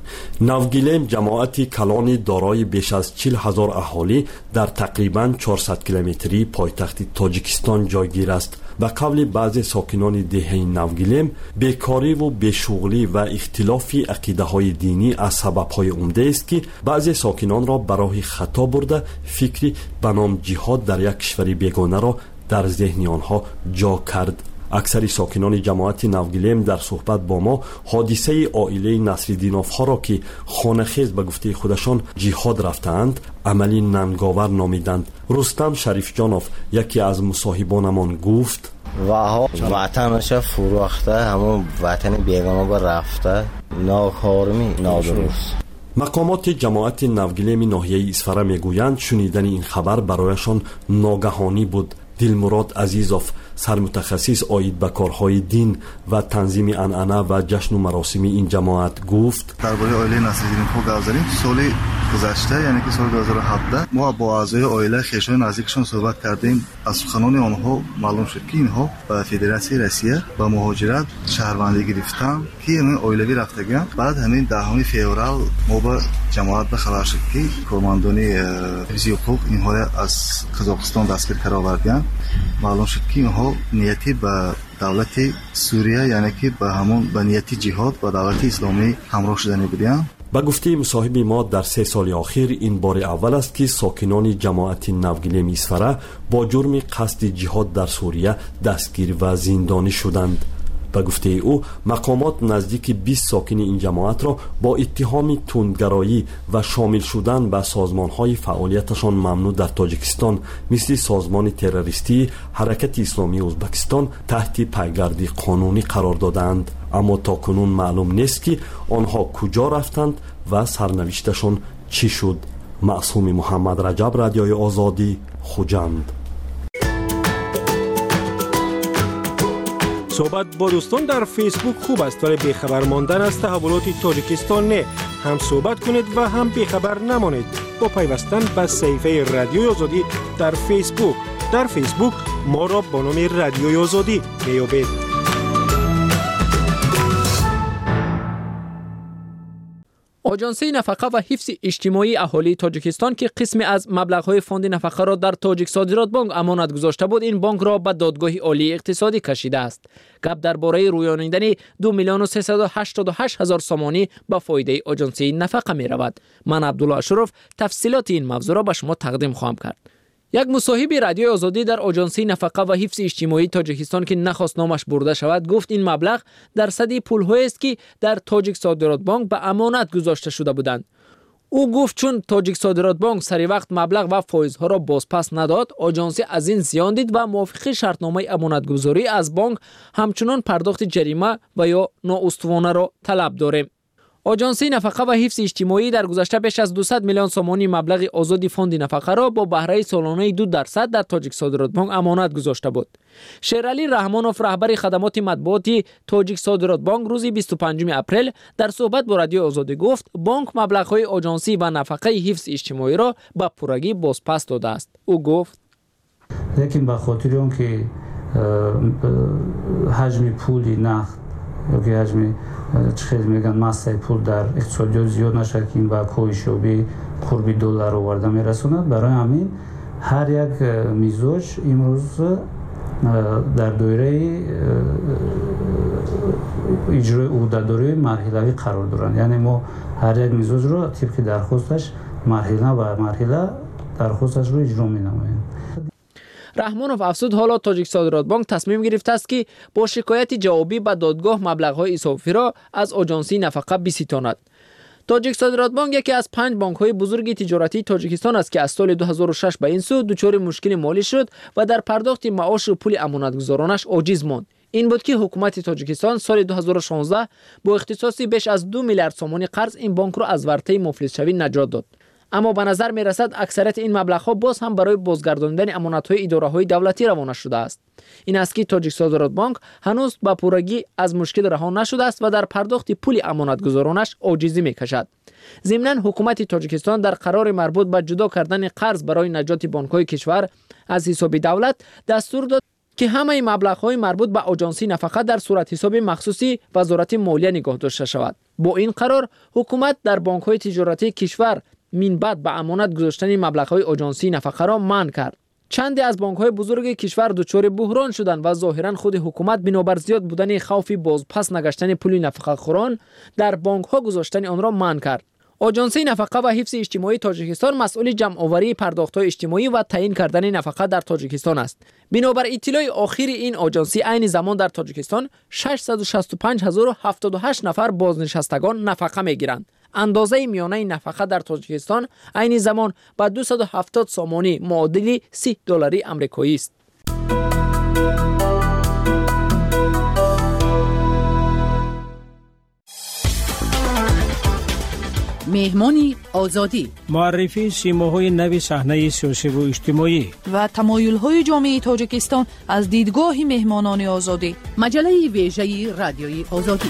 ناوگیلم جماعتی کلان دارای بیش از چهل هزار اهالی در تقریباً چهارصد کیلومتری پایتخت تاجیکستان جایگیر است. به قول بعضی ساکنان دهه ناوگیلم، بیکاری و بیشغلی و اختلاف عقیده های دینی از سبب های عمده است که بعضی ساکنان را برای خطا برده فکری به نام جهاد در یک کشور بیگانه را در ذهن آنها جا کرد. اکثر ساکنان جماعت ناوگیلم در صحبت با ما حادثه عائله نصرالدینوف ها را که خانه‌خیز به گفته خودشان جهاد رفتند عملی ننگاور نامیدند. رستم شریف جانوف یکی از مصاحبانمان گفت و وطنش فروخته، همون وطن بیگانه با رفته، ناکارمی نادرست. مقامات جماعت ناوگیلم ناحیه اسفره میگویند شنیدن این خبر برایشان ناگهانی بود. دلمراد عزیزوف سرمتخصص آید به کارهای دین و تنظیم عنعنه و جشن و مراسم این جماعت گفت درباره عائله نصرالدین‌ها گپ زدیم. سال گذشته یعنی که سال دو هزار و هفده ما با اعضای عائله خویشان نزدیکشان صحبت کردیم. از سخنان آنها معلوم شد که اینها به فدراسیون روسیه با مهاجرت شهروندی گرفتن که این عائلوی رفتگان. بعد همین دهم فوریه ما با جماعت به خبر شد که کارمندان حفظی حقوق اینها از قزاقستان دستگیر کرده آوردند. معلوم شد که اینها نیتی به دولت سوریه یعنی که به همون به نیتی جهاد و دولت اسلامی همراه شدنی بودند. به گفته مصاحب ما در سه سال اخیر این بار اول است که ساکنان جماعت ناوگیلم اسفره با جرم قصد جهاد در سوریه دستگیر و زندانی شدند. به گفته او مقامات نزدیک بیست ساکن این جماعت را با اتهام تندگرایی و شامل شدن به سازمان‌های فعالیتشان ممنوع در تاجیکستان مثل سازمان تروریستی حرکت اسلامی ازبکستان تحت پایگرد قانونی قرار دادند. اما تاکنون معلوم نیست که آنها کجا رفتند و سرنوشتشان چی شد. معصوم محمد رجب، رادیوی آزادی، خوجند. صحبت با دوستان در فیسبوک خوب است ولی بیخبر ماندن از تحولات تاجیکستان نه. هم صحبت کنید و هم بیخبر نمانید با پیوستن به صفحه رادیوی آزادی در فیسبوک. در فیسبوک ما را با نام رادیوی آزادی میابید. آژانس نفقه و حفظ اجتماعی اهالی تاجیکستان که قسمی از مبلغ‌های فوند نفقه را در تاجیک صادرات بانک امانت گذاشته بود، این بانک را به دادگاه عالی اقتصادی کشیده است. گپ درباره رویانیدن دو میلیون و سیصد و هشتاد و هشت هزار سامانی به فایده آژانس نفقه می رود. من عبدالله اشرف تفصیلات این موضوع را به شما تقدیم خواهم کرد. یک مصاحب رادیوی آزادی در آژانس نفقه و حفظ اجتماعی تاجیکستان که نخواست نامش برده شود گفت این مبلغ درصدی پول‌هایی است که در تاجیک صادرات بانک به امانت گذاشته شده بودند. او گفت چون تاجیک صادرات بانک سری وقت مبلغ و فایزها را بازپس نداد، آژانس از این زیان دید و موافق شرطنامه امانتگذاری از بانک همچنان پرداخت جریمه و یا نااستوانه را طلب داریم. آژانس نفقه و حفظ اجتماعی در گذشته بیش از دویست میلیون سامانی مبلغ آزادی فوند نفقه را با بهره سالانه دو درصد در تاجیک صادرات بانک امانت گذاشته بود. شیرعلی رحمانوف رهبر خدمات مطبوعاتی تاجیک صادرات بانک روز بیست و پنجم اپریل در صحبت با رادیو آزادی گفت بانک مبلغ‌های آژانسی و نفقه حفظ اجتماعی را به پورگی بازپس داده است. او گفت لیکن به خاطر اون که حجم پولی نقد یا حجم چه میگن ماسه پول در اقتصادیات زیاد نشه که این به کویشوبی قربی دلار آورده میرسوند. برای همین هر یک میزوج امروز در دایره اجرای عهدهداری مرحله‌ای قرار دارند. یعنی ما هر یک میزوج رو طبق درخواستش مرحله و مرحله درخواستش رو اجرا می‌نماییم. رحمانوف افزود حالا تاجیک صادرات بانک تصمیم گرفته است که با شکایت جوابی به دادگاه مبلغ‌های اضافی را از آژانس نفقه بستاند. تاجیک صادرات بانک یکی از پنج بانک‌های بزرگ تجارتی تاجیکستان است که از سال دو هزار و شش به این سو دچار مشکل مالی شد و در پرداخت معاش و پول امانتگزارانش عاجز ماند. این بود که حکومت تاجیکستان سال دو هزار و شانزده با اختصاص بیش از دو میلیارد سامانی قرض این بانک را از ورطه مفلس شوی نجات داد. اما به نظر می رسد اکثریت این مبلغ‌ها باز هم برای بازگرداندن امانت‌های اداره‌های دولتی روانه شده است. این است که تاجیک صادرات بانک هنوز به پورگی از مشکل رها نشده است و در پرداخت پول امانتگزارانش عاجزی می‌کشد. ضمناً حکومت تاجیکستان در قرار مربوط به جدا کردن قرض برای نجات بانک‌های کشور از حساب دولت دستور داد که همه مبلغ‌های مربوط به آژانسی نفقه در صورت حساب مخصوصی وزارت مالیه نگاه داشته شود. با این قرار حکومت در بانک‌های تجارتی کشور منبعد به امانت گذاشتن مبلغ‌های آژانسی نفقه را منع کرد. چندی از بانک‌های بزرگ کشور دچار بحران شدند و ظاهراً خود حکومت بنابر زیاد بودن خوف بازپس نگشتن پول نفقه خوران در بانک‌ها گذاشتن آن را منع کرد. آژانسی نفقه و حفظ اجتماعی تاجیکستان مسئول جمع‌آوری پرداخت‌های اجتماعی و تعیین کردن نفقه در تاجیکستان است. بنابر اطلاع آخر این آژانسی عین زمان در تاجیکستان ششصد و شصت و پنج هزار و هفتاد و هشت نفر بازنشستگان نفقه می‌گیرند. اندازه میانه نفقه در تاجیکستان عین زمان به دویست و هفتاد سامانی معادل سی دلاری آمریکایی است. مهمانی آزادی، معرفی سیماهای نوی صحنه سیاسی و اجتماعی و تمایل‌های جامعه تاجیکستان از دیدگاه مهمانان آزادی. مجله ویژه رادیوی آزادی.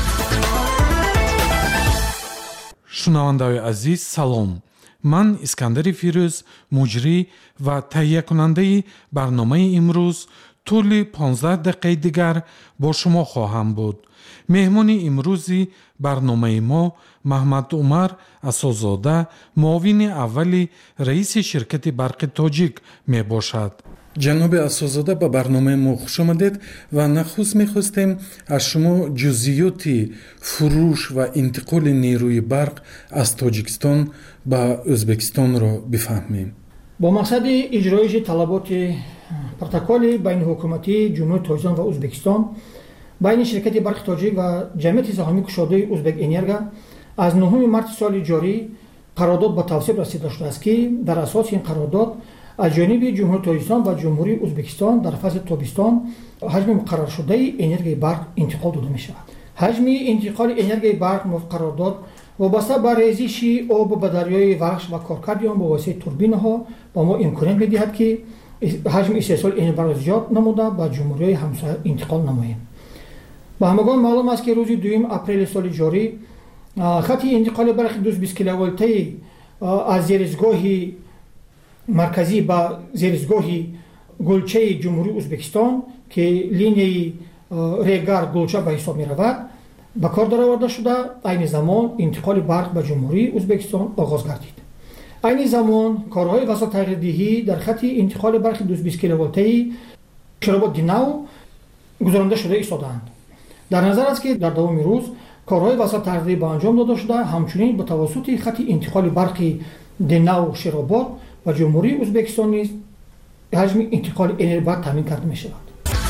шунавандаҳои азиз салом, ман искандари фирӯз муҷрӣ ва таҳиякунандаи барномаи имрӯз тӯли понздаҳ дақиқаи дигар бо шумо хоҳам буд. меҳмони имрӯзи барномаи мо маҳмад умар асозода муовини аввали раиси ширкати барқи тоҷик мебошад. ҷаноби асозода ба барномаи мо хуш омадед ва нахуст мехостем аз шумо ҷузъиёти фурӯш ва интиқоли нерӯи барқ аз тоҷикистон ба ӯзбекистонро бифаҳмем. бо мақсади иҷроиши талаботи протоколи байниҳукуматии ҷумҳурии тоҷикистон ва ӯзбекистон байни ширкати барқи тоҷик ва ҷамъияти саҳомии кушодаи ӯзбекэнерго аз нӯҳуми марти соли ҷорӣ қарордод ба тавсиқ расида шудааст ки дар асоси ин қарордод از جانب جمهوری تاجیکستان و جمهوری ازبکستان در فصل تابستان حجم مقرر شده انرژی برق انتقال داده می شود. حجم انتقال انرژی برق قرارداد وابسته به ریزش آب به دریای وخش و کارکرد آن با واسطه توربین ها با ما امکانیت می‌دهد که حجم استحصال انرژی برق زیاد نموده به جمهوری همسایه انتقال نماییم. به همگان معلوم است که روز دوم اپریل سال جاری خط انتقال برق دویست و بیست کیلوولتی از زیرزگاه مرکزی با زیرزگاه گلچه جمهوری ازبکستان که لینیه ریگار گلچه به حساب می رود به کار درآورده شده. عین زمان انتقال برق به جمهوری ازبکستان آغاز گردید. عین زمان کارهای وسایل تغییردهی در خط انتقال برق دویست و بیست کیلوولتی شرابات دیناو گذرانده شده ایستادند. در نظر است که در دوام روز کارهای وسایل تغییردهی به انجام داده شده. همچنین به توسط خط انتقال برق دیناو شرابات و جمهوری ازبکستان نیز حجم انتقال انرژی برق تامین کرده می شود.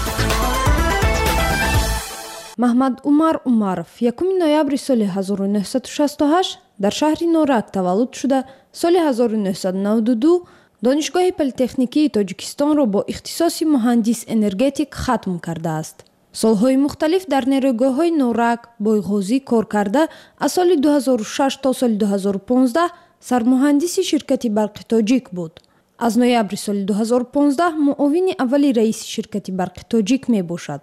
محمد عمر عمرов یکم نوامبر سال هزار و نهصد و شصت و هشت در شهر نورک تولد شده. سال هزار و نهصد و نود و دو دانشگاه پلی‌تکنیکی تاجیکستان را با اختصاص مهندس انرژتیک ختم کرده است. سالهای مختلف در نیروگاه‌های نورک بایغازی کار کرده. از سال دو هزار و شش تا سال دو هزار و پانزده سرمهندس شرکت برق تاجیک بود. از نوامبر سال دو هزار و پانزده معاون اول رئیس شرکت برق تاجیک می باشد.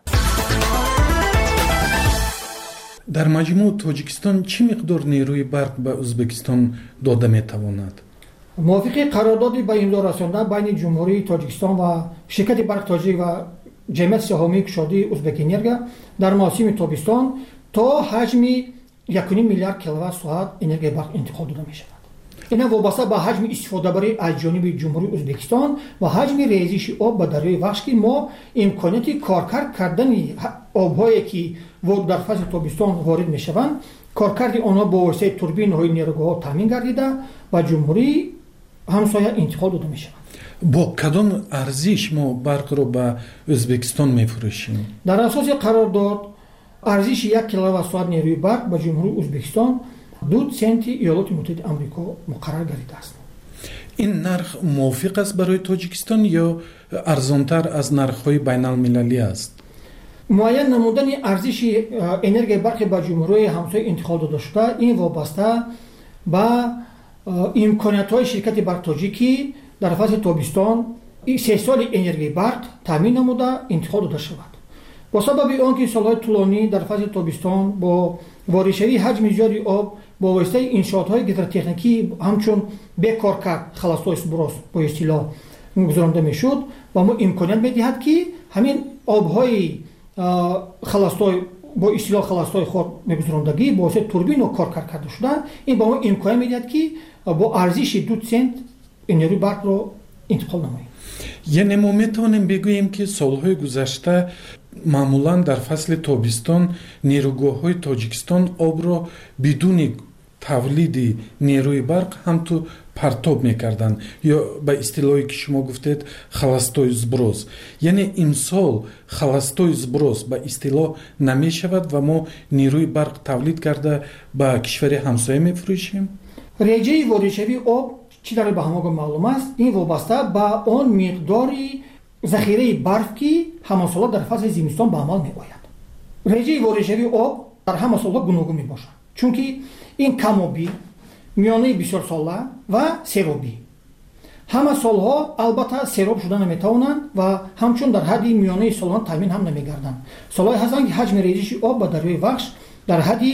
در مجموع تاجیکستان چه مقدار نیروی برق به ازبکستان داده می تواند؟ موافق قراردادی به امضا رسانده بین جمهوری تاجیکستان و شرکت برق تاجیک و جمعیت سهامی کشاده ازبک‌انرژی در موسم تابستان تا حجم یک و نیم میلیارد کیلووات ساعت انرژی برق انتقال داده می شود. این وابسته به حجم استفاده بری از جانب جمهوری ازبکستان و حجم ریزش آب به دریای وخش که ما امکانیت کارکرد کردن آب‌هایی که در فصل تابستان وارد می‌شوند کارکرد آنها با واسطه توربین‌های نیروگاه‌ها تامین گردیده و جمهوری همسایه انتقال داده می‌شود. با کدام ارزش ما برق رو به ازبکستان می‌فروشیم؟ در اساس قرارداد ارزش یک کیلووات ساعت نیروی برق به جمهوری ازبکستان دو سنت ایالات متحده آمریکا مقرر گردیده است. این نرخ موافق است برای تاجیکستان یا ارزانتر از نرخ‌های بین‌المللی است؟ معین نمودن ارزش انرژی برق به جمهوری همسایه انتقال داده شده این وابسته به امکانیت‌های شرکت برق تاجیکی در فصل تابستان سه سال انرژی برق تامین نموده انتقال داده شود. با سبب آنکه سالهای طولانی در فصل تابستان با واریشوی حجم زیادی آب با واسطه انشاءات‌های گیدروتکنیکی همچون بکارکرد خلاص‌های اسبراس با اصطلاح گذرانده میشد و ما امکانیت میدهد که ҳамин обҳои халастой бо истилоҳ халастои хор мегузарондагӣ боиси турбино кор карда шуда ин ба мо имконият медиҳад ки бо арзиши ду цент нерӯи барқро интиқол намоем. яъне мо метавонем бигӯем ки солҳои гузашта маъмулан дар фасли тобистон нерӯгоҳҳои тоҷикистон обро бидуни тавлиди нерӯи барқ ҳамту партоб мекарданд ё ба истилоҳе ки шумо гуфтед халастои зброс. яъне имсол халастои зброс ба истилоҳ намешавад ва мо нерӯи барқ тавлид карда ба кишвари ҳамсоя мефурӯшем. реҷаи воридшавии об чӣ дар ба ҳамагон маълум аст, ин вобаста ба он миқдори захираи барф ки ҳамасола дар фасли зимистон ба амал меояд. реҷаи воридшавии об дар ҳама солҳо гуногун мебошад, чунки ин камобӣ, миёнаи бисёрсола ва серобӣ. ҳама солҳо албатта сероб шуда наметавонанд ва ҳамчун дар ҳадди миёнаи солона таъмин ҳам намегарданд. солҳои ҳастанд ки ҳаҷми резиши об ба дарёи вахш дар ҳадди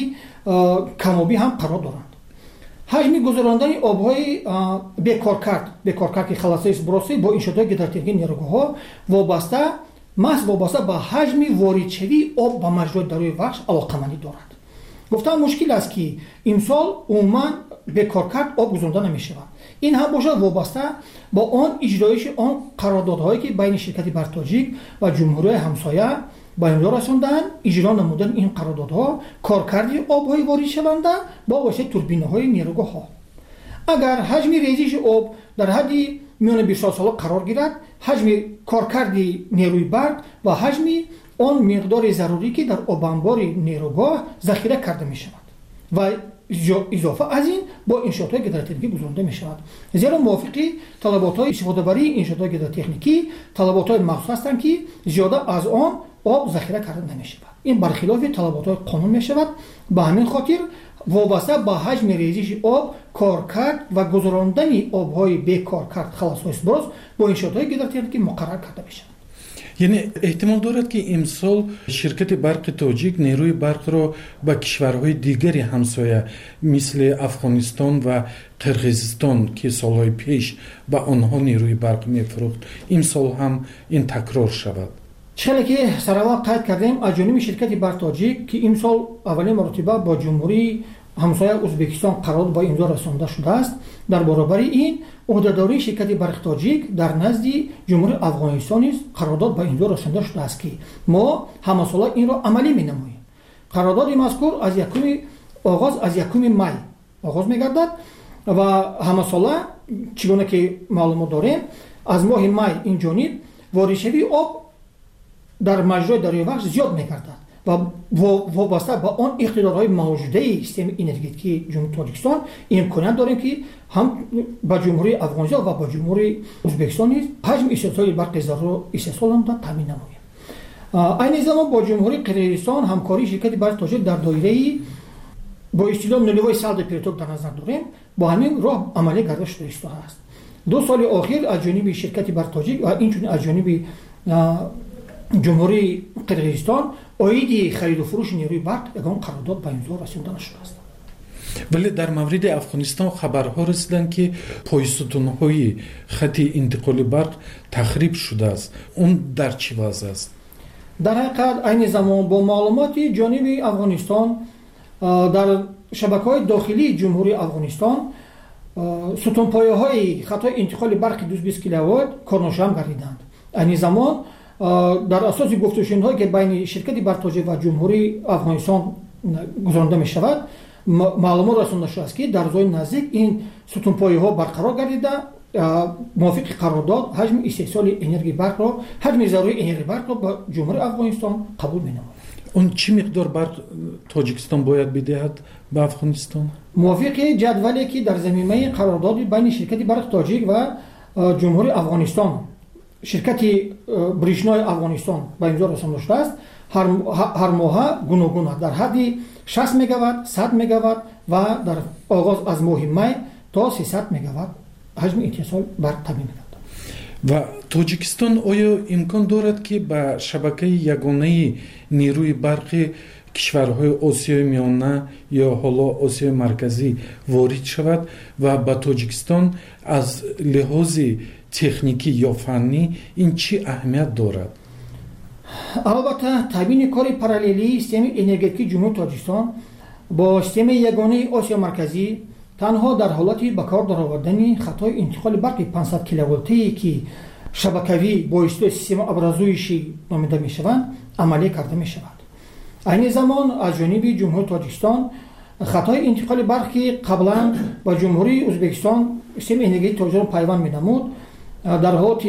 камобӣ ҳам қарор доранд. ҳаҷми гузарондани обҳои бекоркард бекоркарди халасои зброси бо иншоотҳои гидротехникии нерӯгоҳҳо вобаста маҳз вобаста ба ҳаҷми воридшавии об ба маҷрои дарёи вахш алоқамандӣ дорад. гуфтам мушкил аст ки имсол умуман бекоркард об гузаронда намешавад. ин ҳам бошад вобаста ба он иҷроиши он қарордодҳое ки байни ширкати бартоҷик ва ҷумҳурияи ҳамсоя ба имзо расонданд. иҷро намудани ин қарордодҳо коркарди обҳои воридшаванда бо воситаи турбинаҳои нерӯгоҳҳо. агар ҳаҷми резиши об дар ҳадди миёни бисёрсола қарор гирад, ҳаҷми коркарди нерӯи барқ ва ҳаҷми он миқдори зарурӣ ки дар обанбори нерӯгоҳ захира карда мешавад ва изофа аз ин бо иншоотҳои гидротехникӣ гузаронда мешавад. зеро мувофиқи талаботҳои истифодабарии иншоотҳои гидротехникӣ талаботҳои махсус ҳастанд ки зиёда аз он об захира карда намешавад. ин бархилофи талаботҳои қонун мешавад. ба ҳамин хотир вобаста ба ҳаҷми резиши об коркард ва гузарондани обҳои бекоркард халасои зброс бо иншоотҳои гидротехникӣ муқаррар карда мешавад. яъне эҳтимол дорад ки имсол ширкати барқи тоҷик нерӯи барқро ба кишварҳои дигари ҳамсоя мисли афғонистон ва қирғизистон ки солҳои пеш ба онҳо нерӯи барқ мефурӯхт имсол ҳам ин такрор шавад. чхеле ки сараввал қайд кардем аз ҷониби ширкати бартоҷик ки имсол аввалин маротиба бо ҷумҳурии ҳамсоя ӯзбекистон қарород ба имзо расонда шудааст. дар баробари ин ӯҳдадории ширкати барқи тоҷик дар назди ҷумҳурии афғонистон низ қарордод ба имзо расонда шудааст ки мо ҳамасола инро амалӣ менамоем. қарордоди мазкур аз якуми оғоз аз якуми май оғоз мегардад ва ҳамасола чӣ гуна ки маълумот дорем аз моҳи май инҷониб воридшавии об дар маҷрои дарёи вахш зиёд мегардад ва вобаста ба он иқтидорҳои мавҷудаи системаи энергетикии ҷумҳурии тоҷикистон имконият дорем ки ҳам ба ҷумҳурии афғонистон ва ба ҷумҳурии ӯзбекистон низ ҳаҷми истеҳсоли барқи зарур истеҳсол намуда таъмин намоем. айни замон бо ҷумҳурии қирғизистон ҳамкории ширкати барқи тоҷик дар доираи бо истилоҳ нулевой салдо переток дар назар дорем. бо ҳамин роҳ амалӣ карда шуда истодааст. ду соли охир аз ҷониби ширкати барқи тоҷик ва инчунин аз ҷониби ҷумҳурии қирғизистон оиди хариду фурӯши нерӯи барқ ягон қарордод ба имзо расонда нашудааст. вале дар мавриди афғонистон хабарҳо расиданд ки пойсутунҳои хати интиқоли барқ тахриб шудааст. он дар чӣ вазъ аст? дар ҳақиқат айни замон бо маълумоти ҷониби афғонистон дар шабакаҳои дохилии ҷумҳурии афғонистон сутунпояҳои хатҳои интиқоли барқи дуюз бист киловольт корношам гардиданд. айни замон дар асоси гуфтушунидҳое ки байни ширкати бартоҷик ва ҷумҳурии афғонистон гузаронда мешавад маълумот расонда шудааст ки дар рӯзҳои наздик ин сутунпояҳо барқарор гардида мувофиқи қарордод ҳаҷми истеҳсоли энергияи барқро ҳаҷми зарурии энергияи барқро ба ҷумҳурии афғонистон қабул менамояд. он чӣ миқдор барқ тоҷикистон бояд бидиҳад ба афғонистон? мувофиқи ҷадвале ки дар заминаи қарордоди байни ширкати барқи тоҷик ва ҷумҳурии афғонистон ширкати бришнои афғонистон ба имзо расонда шудааст, ҳар моҳа гуногун аст дар ҳадди шаст мегаватт сад мегаватт ва дар оғоз аз моҳи май то сисад мегаватт ҳаҷми интиҳсол барқ таъмин мегардад. ва тоҷикистон оё имкон дорад ки ба шабакаи ягонаи нерӯи барқи кишварҳои осиёи миёна ё ҳоло осиёи марказӣ ворид шавад ва ба тоҷикистон аз лиҳози техникӣ ё фаннӣ ин чӣ аҳамият дорад? البته تبیین کار پاراللی سیستم انرژتیکی جمهوری تاجیکستان با سیستم یگانه آسیا مرکزی تنها در حالتی به کار درآوردن خطای انتقال برق پانصد کیلوولتی که شبکوی با استفاده سیستم ابرازویشی نامیده می شوند عملی کرده می شود. این زمان از جانب جمهوری تاجیکستان خطای انتقال برقی قبلا با جمهوری ازبکستان سیستم انرژی تاجیکستان پیوند می نمود در حالت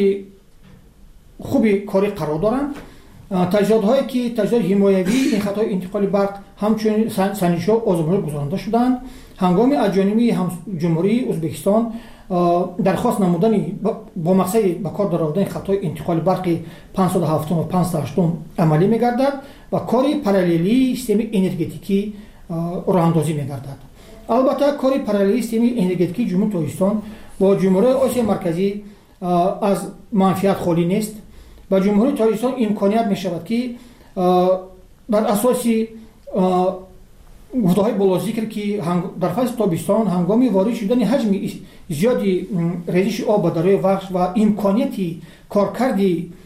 خوبی کاری قرار دارند. تجهیزات‌هایی که تجهیزات حمایوی این خطای انتقال برق همچنین سنجش‌ها آزمایش گذرانده شدند. هنگام از جانب جمهوری ازبکستان درخواست نمودن با مقصد به کار درآوردن خطای انتقال برق پانصد و هفت و پانصد و هشت عملی می‌گردد و کاری پاراللی سیستم انرژتیکی راه‌اندازی می‌گردد. البته کاری پاراللی سیستم انرژتیکی جمهوری تاجیکستان با جمهوری آسیا مرکزی از منفعت خالی نیست. با جمهوری تاجیکستان امکانیت می شود که بر اساس گفته‌های بالا ذکر که در فصل تابستان هنگام وارد شدن حجم زیادی ریزش آب به دریای وخش و امکانیتی کارکرد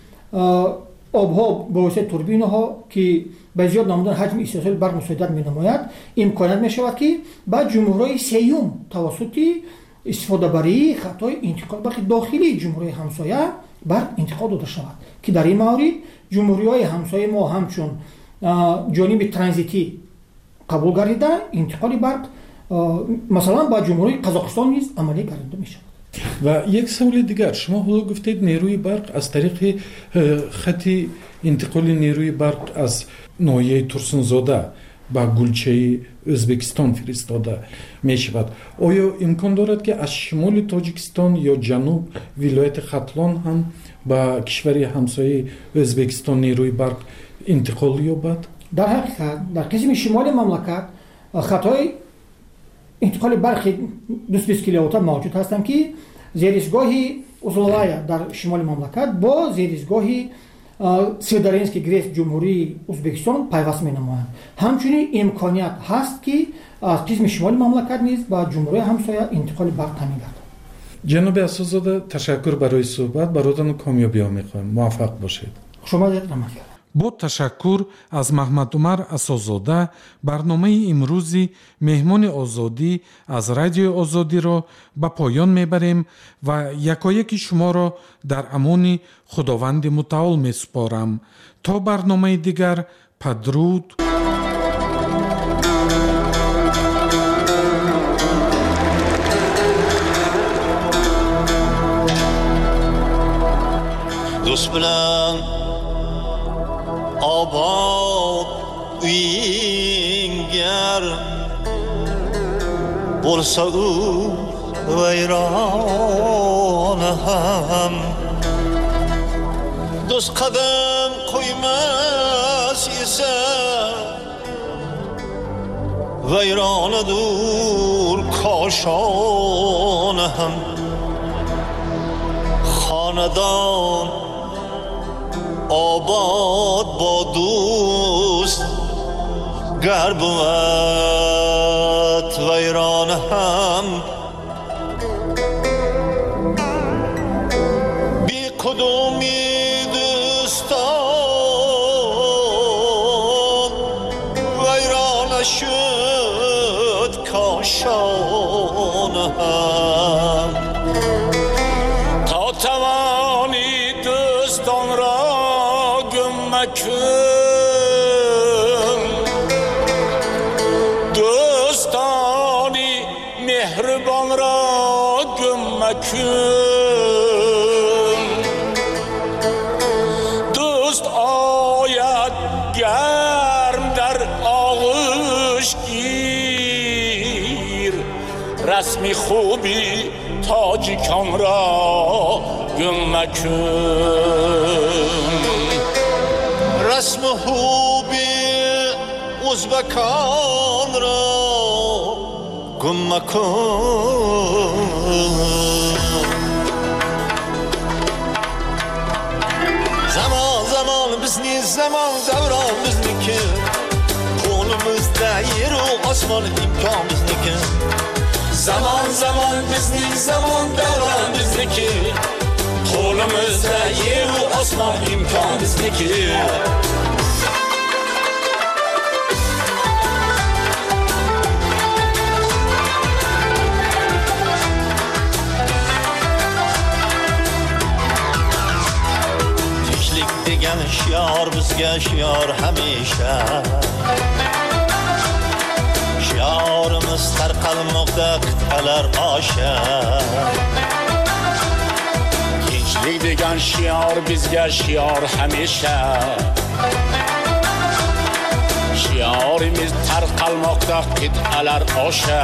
آبها با واسطه توربین ها که به زیاد نمودن حجم استحصال برق مساعدت می نماید امکانیت می شود که بعد جمهوری سیوم توسط استفاده برای خطای انتقال برق داخلی جمهوری همسایه برق انتقال داده شود که در این مورد جمهوری‌های همسایه ما همچون جانب ترانزیتی قبول گردیده انتقال برق مثلا با جمهوری قزاقستان نیز عملی گردیده می شود. و یک سوال دیگر، شما حالا گفتید نیروی برق از طریق خط انتقال نیروی برق از ناحیه ترسنزاده با گلچه ازبکستان فرستاده می شود. آیا امکان دارد که از شمال تاجیکستان یا جنوب ولایت ختلان هم با کشور همسایه ازبکستان نیروی برق انتقال یابد؟ در حقیقت در قسم شمال مملکت خطای انتقال برق دویست و بیست کیلووات موجود هستند که زیرسگاهی اوزلوایه در شمال مملکت با زیرسگاهی سیدارینسکی گریس جمهوری ازبکستان پیوست می نمایند. همچنین امکانیت هست که از قسم شمال مملکت نیز با جمهوری همسایه انتقال برق تامین گردد. جناب اساس‌زاده تشکر برای صحبت، براتون کامیابی ها می‌خوایم. موفق باشید. شما دیگر رحمت. با تشکر از محمد عمر اساس‌زاده برنامه امروزی مهمان آزادی از رادیو آزادی را به پایان میبریم و یکایک شما را در امان خداوند متعال میسپارم. تا برنامه دیگر پدرود. دوست بلن آباد وینگر بولسا او ویران هم دوست قدم قویمز ایسه ویران دور کاشان هم خاندان آباد با دوست گر بود ویران هم بی کدومی دوستان ویران شد کاشان هم تا توانی دوستان را مکن دوستانی مهربان را گم مکن دوست آید گرم در آغوش گیر رسمی خوبی تاجیکان را گم مکن رسم خوبی ازبکان را گم مکن زمان زمان بزنی زمان دوران بزنی که قولumuz دهیر و آسمان امکان بزنی که زمان زمان بزنی زمان دوران بزنی که qo'limizda yer u osmon imkon bizniki degan shior bizga shior hamisha shiorimiz tarqalmoqda qit'alar osha tinchlik degan shior bizga shior hamisha shiorimiz tarqalmoqda qit'alar osha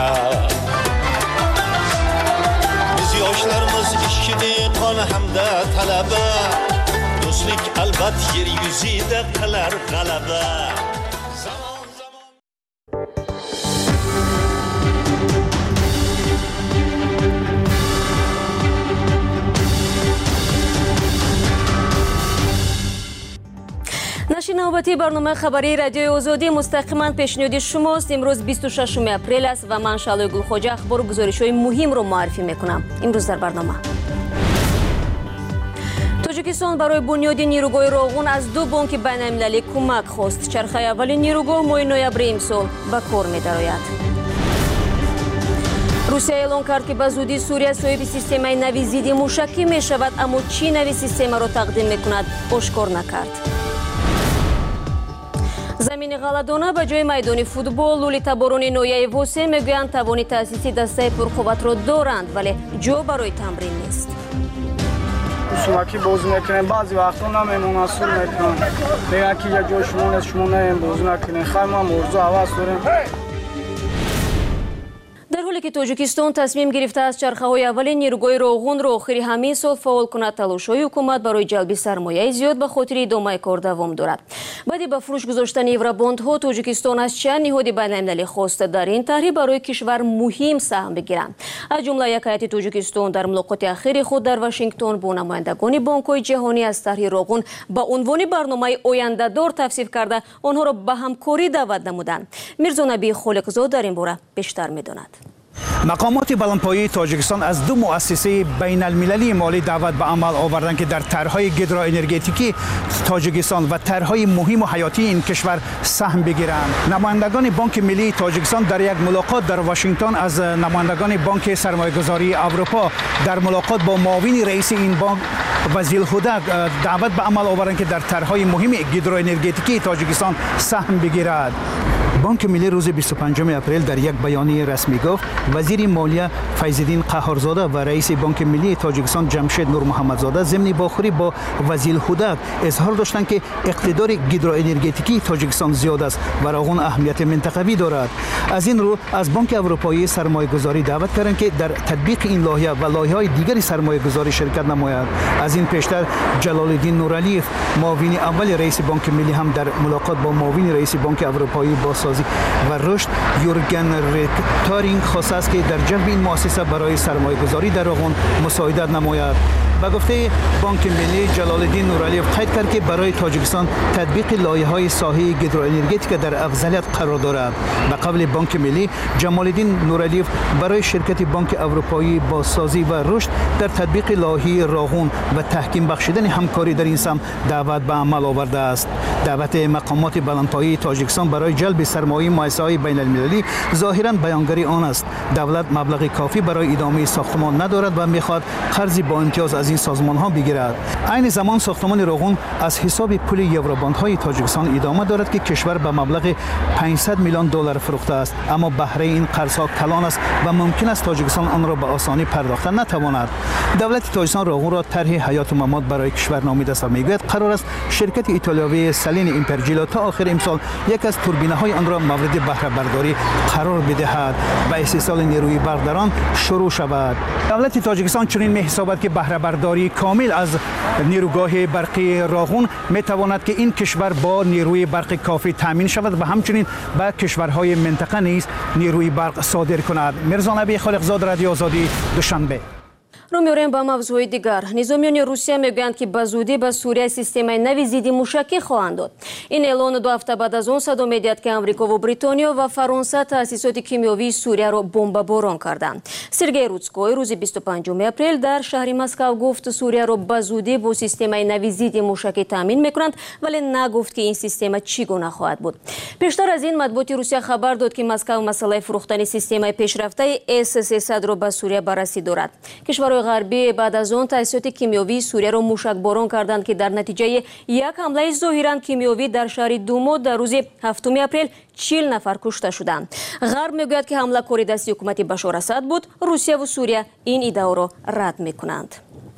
biz yoshlarimiz ishchi dehqon hamda talaba do'stlik albat yer yuzida qilar g'alaba نشر نوبتی برنامه خبری رادیوی آزادی مستقیما پیشنهاد شماست. امروز بیست و ششم اپریل است و من شعله گلخواجه اخبار و گزارش‌های مهم رو معرفی میکنم. امروز در برنامه توجیکستان برای بنیاد نیروگاه راغون از دو بانک بین‌المللی کمک خواست. چرخه اول نیروگاه ماه نوامبر امسال به کار می‌دراید. روسیه اعلام کرد که به زودی سوریه صاحب سیستم نوی ضد موشکی می‌شود، اما چی نوی سیستم را تقدیم می‌کند آشکار نکرد. زمین غلادانه به جای میدان فوتبال، لولیتا بارون نویه واسه میگویند توان تأسیسی دسته پرقوت را دارند ولی جا برای تمرین نیست. شماکی بازی میکنن بعضی وقتا نمیمونن سر میکنن دیگه که جا شما نیست شما نیم بازی میکنن خیلی ما موضوع عوض داریم. در حالی که تاجیکستان تصمیم گرفته است چرخه‌های اول نیروگاه راغون را آخر همین سال فعال کند، تلاش‌های حکومت برای جلب سرمایه زیاد به خاطر ادامه کار دوام دارد. بعد به فروش گذاشتن یوراباندها تاجیکستان از چند نهاد بین‌المللی خواسته در این طرح برای کشور مهم سهم بگیرند. از جمله یک هیئت تاجیکستان در ملاقات اخیر خود در واشنگتن با نمایندگان بانک‌های جهانی از طرح راغون به عنوان برنامه آینده‌دار توصیف کرده آنها را به همکاری دعوت نمودند. میرزا نبی خالقزاد در این باره بیشتر می‌داند. مقامات بلندپایه تاجیکستان از دو مؤسسه بین المللی مالی دعوت به عمل آوردند که در طرح‌های گیدروانرژیتیکی تاجیکستان و طرح‌های مهم و حیاتی این کشور سهم بگیرند. نمایندگان بانک ملی تاجیکستان در یک ملاقات در واشنگتن از نمایندگان بانک سرمایه‌گذاری اروپا در ملاقات با معاون رئیس این بانک وزیرالهدى دعوت به عمل آوردند که در طرح‌های مهم گیدروانرژیتیکی تاجیکستان سهم بگیرد. بانک ملی روز بیست و پنجم اپریل در یک بیانیه رسمی گفت وزیر مالیه فیض‌الدین قهارزاده و رئیس بانک ملی تاجیکستان جمشید نور محمدزاده ضمن باخوری با وزیرالهدى اظهار داشتند که اقتدار گیدروانرژیتیکی تاجیکستان زیاد است و راغون اهمیت منطقوی دارد. از این رو از بانک اروپایی سرمایه‌گذاری دعوت کردند که در تطبیق این لایحه و لایحه‌های دیگر سرمایه‌گذاری شرکت نماید. از این پیشتر جلال الدین نورالیف معاون اول رئیس بانک ملی هم در ملاقات با معاون رئیس بانک اروپایی با و رشد یورگن ریکتارینگ خواست است که در جلب این مؤسسه برای سرمایه‌گذاری در راغون مساعدت نماید. به گفته بانک ملی جلال الدین نورالیف قید کرد که برای تاجیکستان تطبیق لایحه‌های ساحه گیدروانرژیتیک در افضلیت قرار دارد. به قول بانک ملی جمال الدین نورالیف برای شرکت بانک اروپایی بازسازی و رشد در تطبیق لایحه راغون و تحکیم بخشیدن همکاری در این سمت دعوت به عمل آورده است. دعوت مقامات بلندپایه تاجیکستان برای جلب سرمایه مؤسسه‌های بین‌المللی ظاهراً بیانگری آن است دولت مبلغ کافی برای ادامه ساختمان ندارد و می‌خواهد قرضی با امتیاز از این سازمان‌ها بگیرد. عین زمان ساختمان راغون از حساب پول یوراباندهای تاجیکستان ادامه دارد که کشور به مبلغ پانصد میلیون دلار فروخته است، اما بهره این قرض‌ها کلان است و ممکن است تاجیکستان آن را به آسانی پرداخت نتواند. دولت تاجیکستان راغون را طرح حیات و ممات برای کشور نامیده است و میگوید قرار است شرکت ایتالیایی سالین ایمپرجیلا تا آخر امسال یک از توربینه‌های آن را مورد بهره برداری قرار بدهد و استحصال نیروی برق در آن شروع شود. دولت تاجیکستان چنین می‌حسابد که بهره برداری کامل از نیروگاه برقی راغون می‌تواند که این کشور با نیروی برق کافی تامین شود و همچنین به کشورهای منطقه نیز نیروی برق صادر کند. میرزا نبی خالقزاد، رادیو آزادی، دوشنبه. رو می‌آوریم با موضوع دیگر. نظامیان روسیه میگویند که به زودی به سوریه سیستم نوی ضد موشکی خواهند داد. این اعلان دو هفته بعد از آن صدا می‌دهد که آمریکا و بریتانیا و فرانسه تأسیسات کیمیاوی سوریه را بمباران کردند. سرگئی روتسکوی روز بیست و پنجم اپریل در شهر مسکو گفت سوریه را به زودی با سیستم نوی ضد موشکی تامین می‌کنند، ولی نگفت که این سیستم چگونه خواهد بود. پیشتر از این مطبوعات روسیه خبر داد که مسکو مسئله فروختن سیستم پیشرفته اس سیصد را به سوریه بررسی دارد. کشورهای غربی بعد از آن تأسیسات کیمیاوی سوریه را موشکباران کردند که در نتیجه یک حمله ظاهراً کیمیاوی در شهر دومو در روز هفتم اپریل چهل نفر کشته شدند. غرب میگوید که حمله کار دستی حکومت بشار اسد بود. روسیه و سوریه این ادعا را رد میکنند.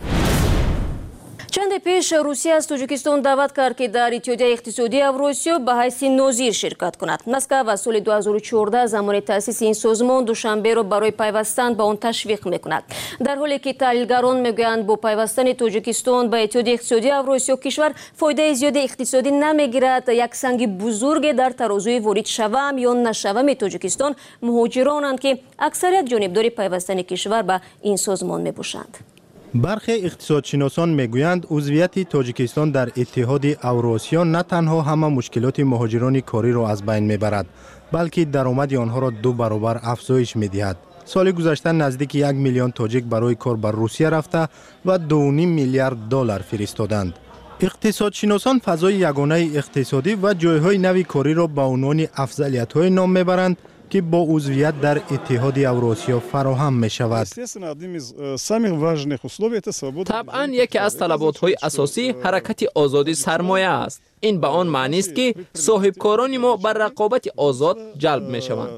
چند پیش روسیه از تاجیکستان دعوت کرد که در اتحادیه اقتصادی اوراسیا به حیث نظیر شرکت کند. مسکو و سال دو هزار و چهارده زمان تأسیس این سازمان دوشنبه را برای پیوستن به آن تشویق میکند. در حالی که تحلیلگران میگویند با پیوستن تاجیکستان به اتحادیه اقتصادی اوراسیا کشور فایده زیاد اقتصادی نمیگیرد، یک سنگ بزرگ در ترازوی وارد شوم یا نشوم تاجیکستان مهاجرانند که اکثریت جانبدار پیوستن کشور به این سازمان میباشند. برخی اقتصادشناسان میگویند عضویت تاجیکستان در اتحاد اوراسیا نه تنها همه مشکلات مهاجران کاری را از بین میبرد، بلکه درآمد آنها را دو برابر افزایش میدهد. سال گذشته نزدیک یک میلیون تاجیک برای کار بر روسیه رفته و دو و نیم میلیارد دلار فرستادند. اقتصادشناسان فضای یگانه اقتصادی و جایهای نوی کاری را به عنوان افضلیت‌های نام میبرند که با عضویت در اتحاد اوراسیا فراهم می شود. طبعا یکی از طلبات‌های اساسی حرکت آزادی سرمایه است. این به آن معنی است که صاحبکاران ما بر رقابت آزاد جلب می شوند.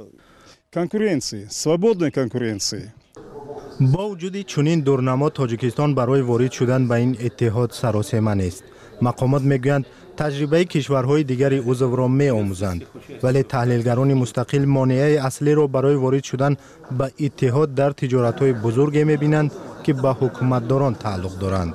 با وجود چنین دورنما تاجیکستان برای وارد شدن به این اتحاد سراسیمه نیست. مقامات میگویند تجربه کشورهای دیگری عضو را می آموزند، ولی تحلیلگران مستقل مانعه اصلی را برای وارد شدن به اتحاد در تجارت‌های بزرگ می بینند که به حکومتداران تعلق دارند.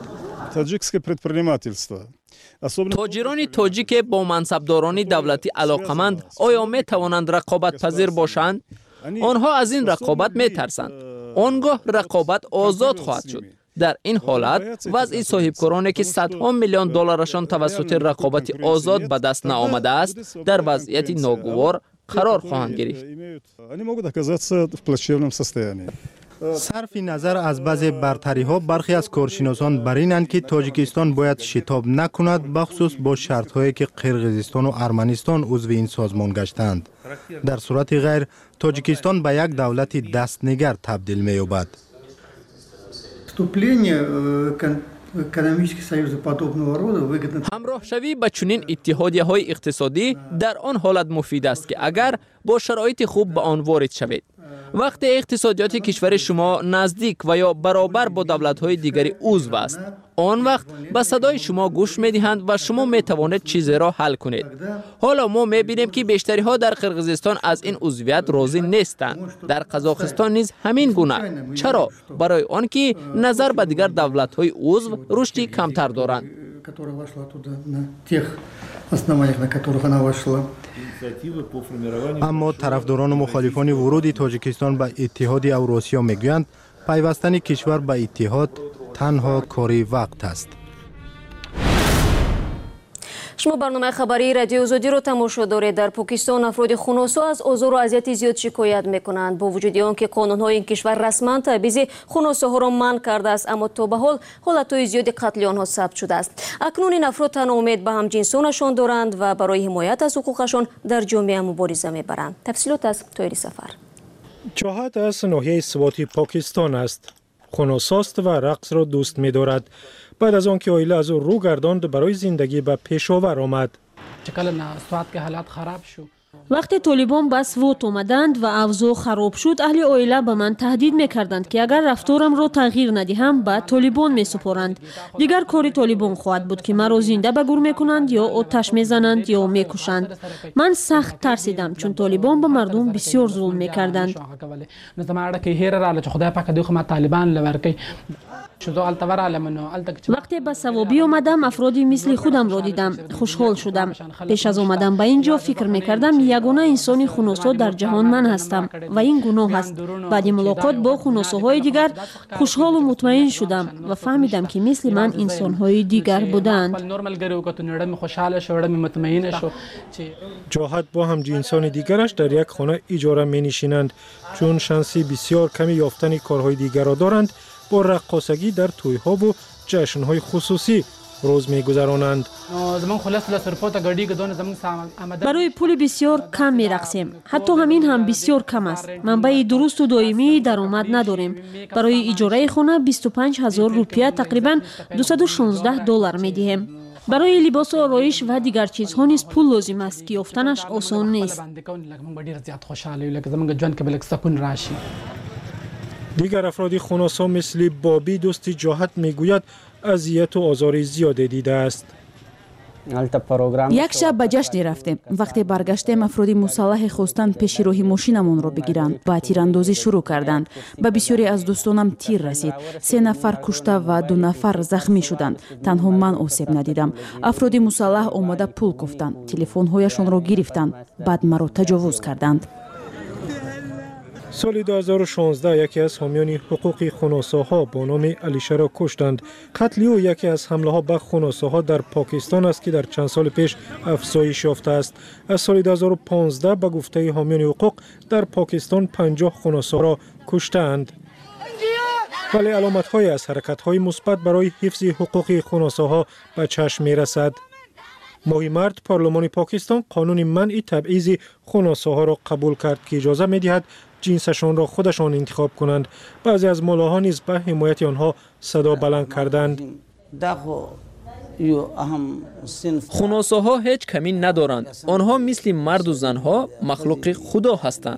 تاجران تاجیک با منصبداران دولتی علاقمند آیا می توانند رقابت پذیر باشند؟ آنها از این رقابت می ترسند. آنگاه رقابت آزاد خواهد شد. در این حالت وضع صاحبکارانی که صدها میلیون دلارشان توسط رقابت آزاد به دست نآمده است در وضعیت ناگوار قرار خواهند گرفت. صرف نظر از بعض برتری ها، برخی از کارشناسان بر اینند که تاجیکستان باید شتاب نکند، بخصوص با شرط هایی که قرقیزستان و ارمنستان عضو این سازمان گشتند. در صورت غیر تاجیکستان به یک دولت دستنگر تبدیل می یابد. همراه شوی به چنین اتحادیه های اقتصادی در آن حالت مفید است که اگر با شرایط خوب به آن وارد شوید. وقتی اقتصادیات کشور شما نزدیک و یا برابر با دولت‌های دیگری عضو است، آن وقت به صدای شما گوش می‌دهند و شما می‌توانید چیزی را حل کنید. حالا ما می‌بینیم که بیشتری ها در قرقیزستان از این عضویت راضی نیستند. در قزاقستان نیز همین گونه. چرا؟ برای آنکه نظر به دیگر دولت‌های عضو رشدی کمتر دارند. اما طرفداران و مخالفان ورود تاجیکستان به اتحاد اوراسیا میگویند پیوستن کشور به اتحاد تنها کاری وقت است. شما برنامه خبری رادیو آزادی رو تماشا دارید. در پاکستان افراد خنثی از آزار و اذیت زیاد شکایت میکنند. با وجود آنکه قانون‌های این کشور رسما تبعیض خنثی‌ها را منع کرده است، اما تا به حال حالت‌های زیاد قتل آنها ثبت شده است. اکنون این افراد تنها امید به همجنسانشان دارند و برای حمایت از حقوقشان در جامعه مبارزه میبرند. تفصیلات از طاهر سفر. چاهت از ناحیه سواتی پاکستان است. خنثی‌ست و رقص را دوست می‌دارد. بعد از آنکه عائله از او رو گرداند، برای زندگی به پشاور آمد. وقتی طالبان به سوات آمدند و اوضاع خراب شد، اهل عائله به من تهدید میکردند که اگر رفتارم را تغییر ندهم به طالبان میسپارند. دیگر کاری طالبان خواهد بود که مرا زنده به گور میکنند یا آتش میزنند یا میکشند. من سخت ترسیدم چون طالبان به مردم بسیار ظلم میکردند. وقتی به سوابی آمدم افرادی مثل خودم را دیدم، خوشحال شدم. پیش از آمدن به اینجا فکر میکردم یگانه انسانی خنثی در جهان من هستم و این گناه است. بعد ملاقات با خنثی‌های دیگر خوشحال و مطمئن شدم و فهمیدم که مثل من انسان‌های دیگر بودند. جاهد با همجنسان دیگرش در یک خانه اجاره می‌نشینند چون شانسی بسیار کمی یافتن کارهای دیگر را دارند. با رقاصگی در توی‌ها و جشن‌های خصوصی روز می‌گذرانند. برای پول بسیار کم می‌رقصیم. حتی همین هم بسیار کم است. منبع درست و دائمی درآمد نداریم. برای اجاره خانه بیست و پنج هزار روپیه تقریباً دویست و شانزده دلار می‌دهیم. برای لباس و آرایش و دیگر چیزها نیز پول لازم است که یافتنش آسان نیست. دیگر افرادی خنثی مثل بابی دوست جاهد میگوید اذیت و آزار زیاد دیده است. یک شب به جشن رفتیم. وقتی برگشتیم افرادی مسلح خواستند پیش راه ماشینمان را بگیرند. با تیراندازی شروع کردند. به بسیاری از دوستانم تیر رسید. سه نفر کشته و دو نفر زخمی شدند. تنها من آسیب ندیدم. افرادی مسلح آمده پول گفتند. تلفن‌هایشان را گرفتند. بعد مرا تجاوز کردند. سال دو هزار و شانزده یکی از حامیان حقوق خنثی‌ها با نام علیشه را کشتند. قتل او یکی از حمله‌ها به خنثی‌ها در پاکستان است که در چند سال پیش افزایش یافته است. از سال دو هزار و پانزده به گفته حامیان حقوق در پاکستان پنجاه خنثی را کشتند. ولی علامت‌های از حرکت‌های مثبت برای حفظ حقوق خنثی‌ها به چشم می‌رسد. ماه مارس پارلمان پاکستان قانون منع تبعیض خنثی‌ها را قبول کرد که اجازه می‌دهد جنسشان را خودشان انتخاب کنند. بعضی از ملاها نیز به حمایت آنها صدا بلند کردند. خنثی‌ها هیچ کمی ندارند. آنها مثل مرد و زنها مخلوق خدا هستند.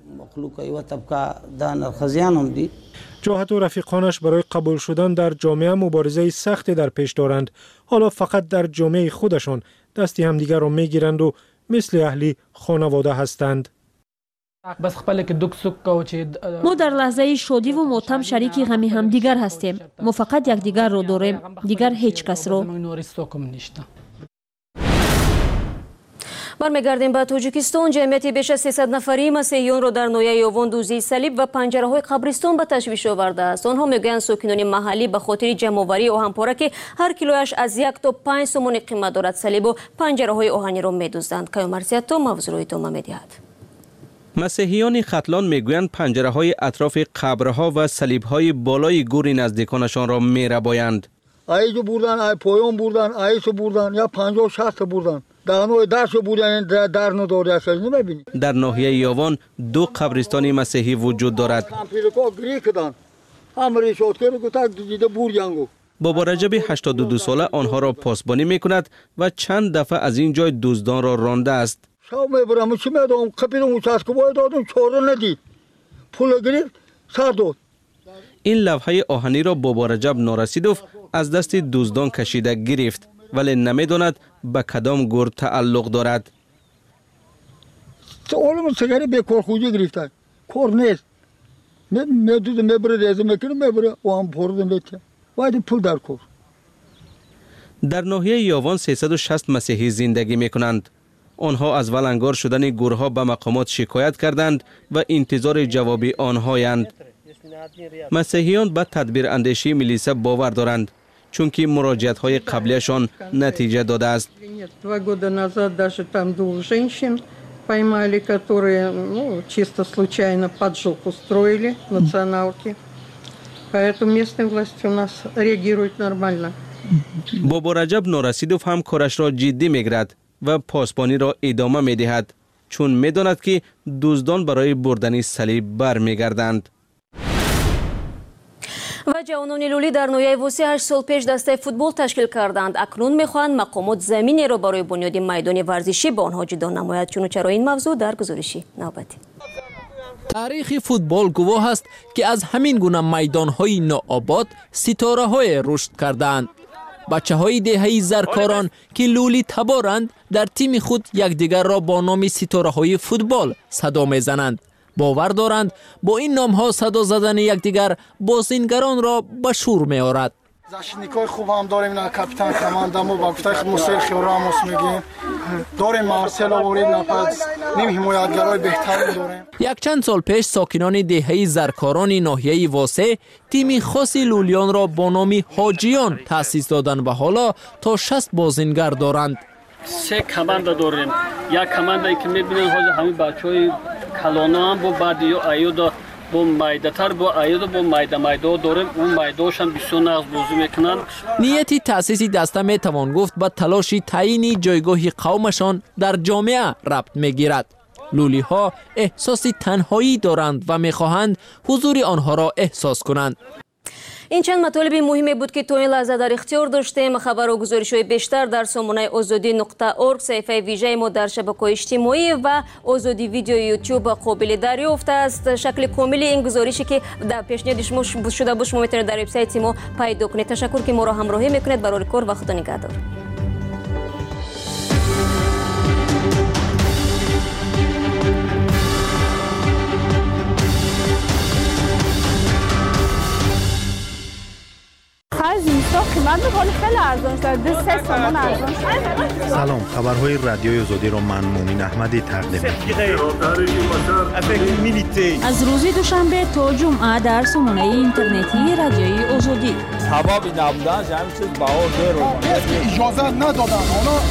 جاهد و رفیقانش برای قبول شدن در جامعه مبارزه سختی در پیش دارند. حالا فقط در جامعه خودشان دستی همدیگر را میگیرند و مثل اهلی خانواده هستند. ما در لحظه شادی و ماتم شریک غم همدیگر هستیم. ما فقط یکدیگر را داریم، دیگر هیچ کس را. برمیگردیم به تاجیکستان. جمعیتی بیش از سیصد نفری مسیحیان را در نویه یاوان دوزی صلیب و پنجره‌های قبرستان به تشویش آورده است. آنها میگویند ساکنان محلی به خاطر جمع‌آوری آهن‌پاره که هر کیلویش از یک تا پنج سومن قیمت دارد صلیب و پنجره‌های آهنی را می‌دزدند. کیومرثیت تو موضوع را ادامه می‌دهد. مسیحیان ختلان میگویند پنجره‌های اطراف قبرها و صلیب‌های بالای گور نزدیکانشان را می‌ربایند. آیجو بردن، آی پایان بردن، آیشو بردن یا پنجاه و شصت بردن. در نوع درشو بودن در نداری اصلا نمیبینی. در ناحیه یاوان دو قبرستان مسیحی وجود دارد. بابا رجب هشتاد و دو ساله آنها را پاسبانی میکند و چند دفعه از این جای دزدان را رانده است. شاو میبرم چی میدم کپیدم چسکو باید دادم چاره ندید. پول گرفت سر داد. این لوحه آهنی را بابا رجب نورسیدوف از دست دزدان کشیده گرفت ولی نمیداند به کدام گور تعلق دارد. اولم سگری به کار خوجی گرفتن. کار نیست. میدود میبره ریزه میکنه میبره و هم پرده میتیه. باید پول در کار. در ناحیه یاوان سیصد و شصت مسیحی زندگی میکنند. آنها از ولنگار شدن گورها به مقامات شکایت کردند و انتظار جوابی آنهایند. مسیحیان به تدبیر اندیشی میلیسا باور دارند چون که مراجعت های قبلیشان نتیجه داده است. Два года назад даже там двух женщин поймали, которые ну, чисто случайно поджог устроили националки. Поэтому местные власти у нас реагируют нормально. بابا رجب نورسیدوف هم کارش را جدی میگیرد و پاسبانی را ادامه میدهد چون میداند که دزدان برای بردن صلیب برمیگردند. و جوانان لولی در نویه وسی هشت سال پیش دسته فوتبال تشکیل کردند. اکنون میخواهند مقامات زمینی را برای بنیاد میدان ورزشی به آنها جدا نماید. چون چرا این موضوع در گزارشی نوبتی. تاریخ فوتبال گواه است که از همین گونه میدان‌های ناآباد ستاره‌های رشد کردند. بچه‌های دهه‌ای زرکاران که لولی تبارند در تیم خود یکدیگر را با نام ستاره‌های فوتبال صدا می‌زنند. باور دارند با این نام‌ها صدا زدن یکدیگر بازینگران را به شور می‌آورد. защитникои خوب هم داریم، نه کاپیتان کماندامو با گفتای موسیقی خیوراموس میگیم، داریم مارسلو ورید نپس نیم حمایتگرای بهتری داریم. یک چند سال پیش ساکنان دهه زرکاران ناحیه واسه تیم خاصی لولیان را با نام حاجیان تأسیس دادند و حالا تا شصت بازینگر دارند. سه کماندا داریم. یک کماندایی که می‌بینید حالا همین بچه‌های کلانا هم با بعد یا ایودا با مایداتر با ایودا با مایدا مایدا داریم. اون مایداش هم بسیار نغز بازی میکنن. نیتی تأسیس دسته میتوان گفت به تلاش تعیین جایگاه قومشان در جامعه ربط میگیرد. لولی ها احساس تنهایی دارند و میخواهند حضور آنها را احساس کنند. این چند مطالب مهمی بود که تو این لحظه در اختیار داشتیم. خبر و گزارش‌های بیشتر در سامانه آزادی نقطه اورگ، صفحه ویژه ما در شبکه‌های اجتماعی و آزادی ویدیو یوتیوب قابل دریافت است. شکل کامل این گزارشی که در پیشنهاد شما شده بود شما میتونید در وبسایت ما پیدا کنید. تشکر که ما را همراهی میکنید. برای کار و خدا نگهدار. سلام، خبرهای رادیوی آزادی را من مومن احمدی تقدیم می‌کنم. از روز دوشنبه تا جمعه در سامانه اینترنتی رادیوی آزادی. حبابی نبودن همین چیز باور رو اجازه ندادن.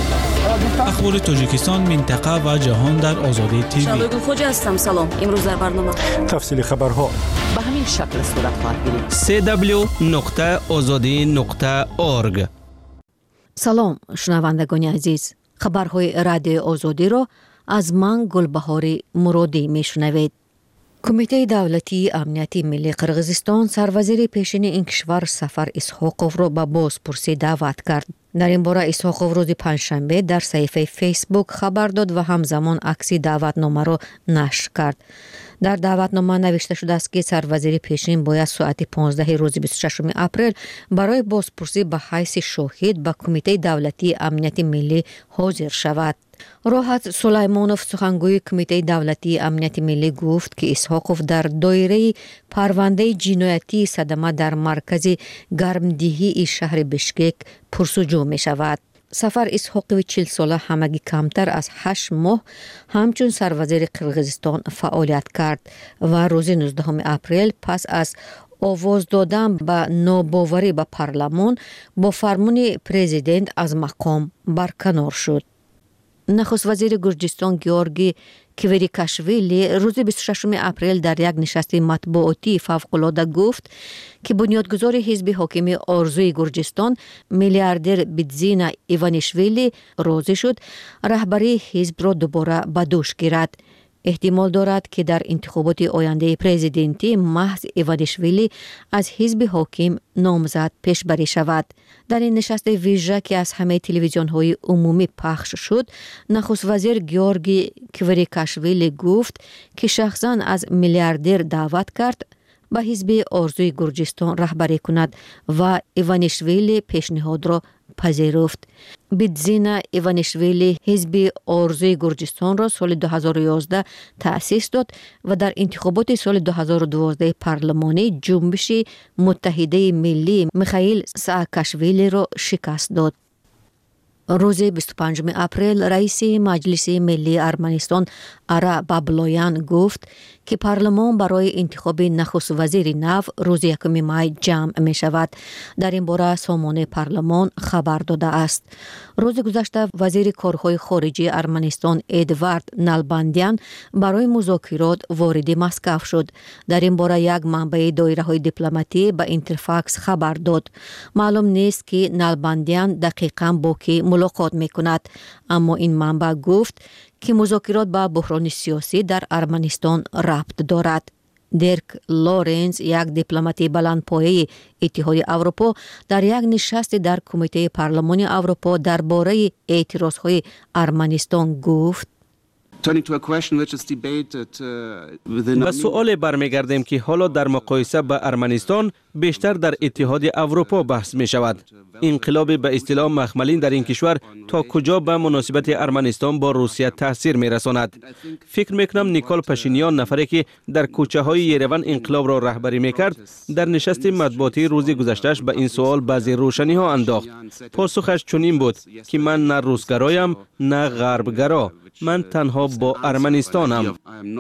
اخبار تاجیکستان، منطقه و جهان در آزادی تیوی. شادو خوجا هستم. سلام. امروز در برنامه تفصیل خبرها به همین شکل صورت خواهد گرفت. سه دبلیو نقطه آزادی نقطه اورگ. سلام شنوندگان عزیز، خبرهای رادیو آزادی را از من گلبهار مرادی میشنوید. کمیته دولتی امنیتی ملی قرغیزستان سروزیر پیشین این کشور سفر اسحاقوف را به بازپرسی دعوت کرد. در این باره اسحاقوف روز پنجشنبه در صفحه فیسبوک خبر داد و همزمان عکس دعوتنامه را نشر کرد. در دعوتنامه نوشته شده است که سروزیر پیشین باید ساعت پانزده روز بیست و ششم اپریل برای بازپرسی به حیث شاهد به کمیته دولتی امنیتی ملی حاضر شود. راحت سلیمانوف سخنگوی کمیته دولتی امنیتی ملی گفت که اسحاقوف در دایره پرونده جنایتی صدمه در مرکز گرمدهی شهر بشکک پرسجو می شود. سفر اسحاقوف چهل ساله همگی کمتر از هشت ماه همچون سروزیر قرغیزستان فعالیت کرد و روز نوزدهم اپریل پس از آواز دادن به ناباوری به پارلمان با فرمان پرزیدنت از مقام برکنار شد. نخست وزیر گرجستان گیورگی کوریکاشویلی روز بیست و ششم اپریل در یک نشست مطبوعاتی فوق‌العاده گفت که بنیادگذار حزب حاکم آرزوی گرجستان میلیاردر بیدزینا ایوانیشویلی راضی شد رهبری حزب را دوباره به دوش گیرد. احتمال دارد که در انتخابات آینده پرزیدنتی محض ایوانیشویلی از حزب حاکم نامزد پیش بری شود. در این نشست ویژه که از همه تلویزیون های عمومی پخش شد، نخست وزیر گیورگی کوریکاشویلی گفت که شخصا از میلیاردر دعوت کرد به حزب آرزوی گرجستان رهبری کند و ایوانیشویلی پیشنهاد را پذیرفت. بیدزینا ایوانیشویلی حزب آرزوی گرجستان را سال دو هزار و یازده تأسیس داد و در انتخابات سال دو هزار و دوازده پارلمانی جنبش متحده ملی میخائیل ساکاشویلی را شکست داد. روز بیست و پنجم اپریل رئیس مجلس ملی ارمنستان آرا بابلویان گفت که پارلمان برای انتخاب نخست وزیر نو روز یکم مای جمع می شود. در این باره سامانه پارلمان خبر داده است. روز گذشته وزیر کارهای خارجی ارمنستان ادوارد نالباندیان برای مذاکرات وارد مسکو شد. در این باره یک منبع دایره های دیپلماتی به اینترفاکس خبر داد. معلوم نیست که نالباندیان دقیقاً با کی ملاقات می کند، اما این منبع گفت که مذاکرات با بحران سیاسی در ارمنستان ربط دارد. درک لورنز، یک دیپلمات بلندپایه اتحاد اروپا، در یک نشست در کمیته پارلمانی اروپا درباره اعتراضهای ارمنستان گفت به سؤال برمیگردیم که حالا در مقایسه با ارمنستان بیشتر در اتحاد اروپا بحث می شود. انقلاب به اصطلاح مخملین در این کشور تا کجا به مناسبت ارمنستان با روسیه تاثیر می رساند؟ فکر می کنم نیکول پاشینیان، نفری که در کوچه های یروان انقلاب را رهبری می کرد، در نشست مطبوعاتی روز گذشتهش به این سوال بعضی روشنی ها انداخت. پاسخش چنین بود که من نه روسگرایم نه غربگرا، من تنها با ارمنستانم.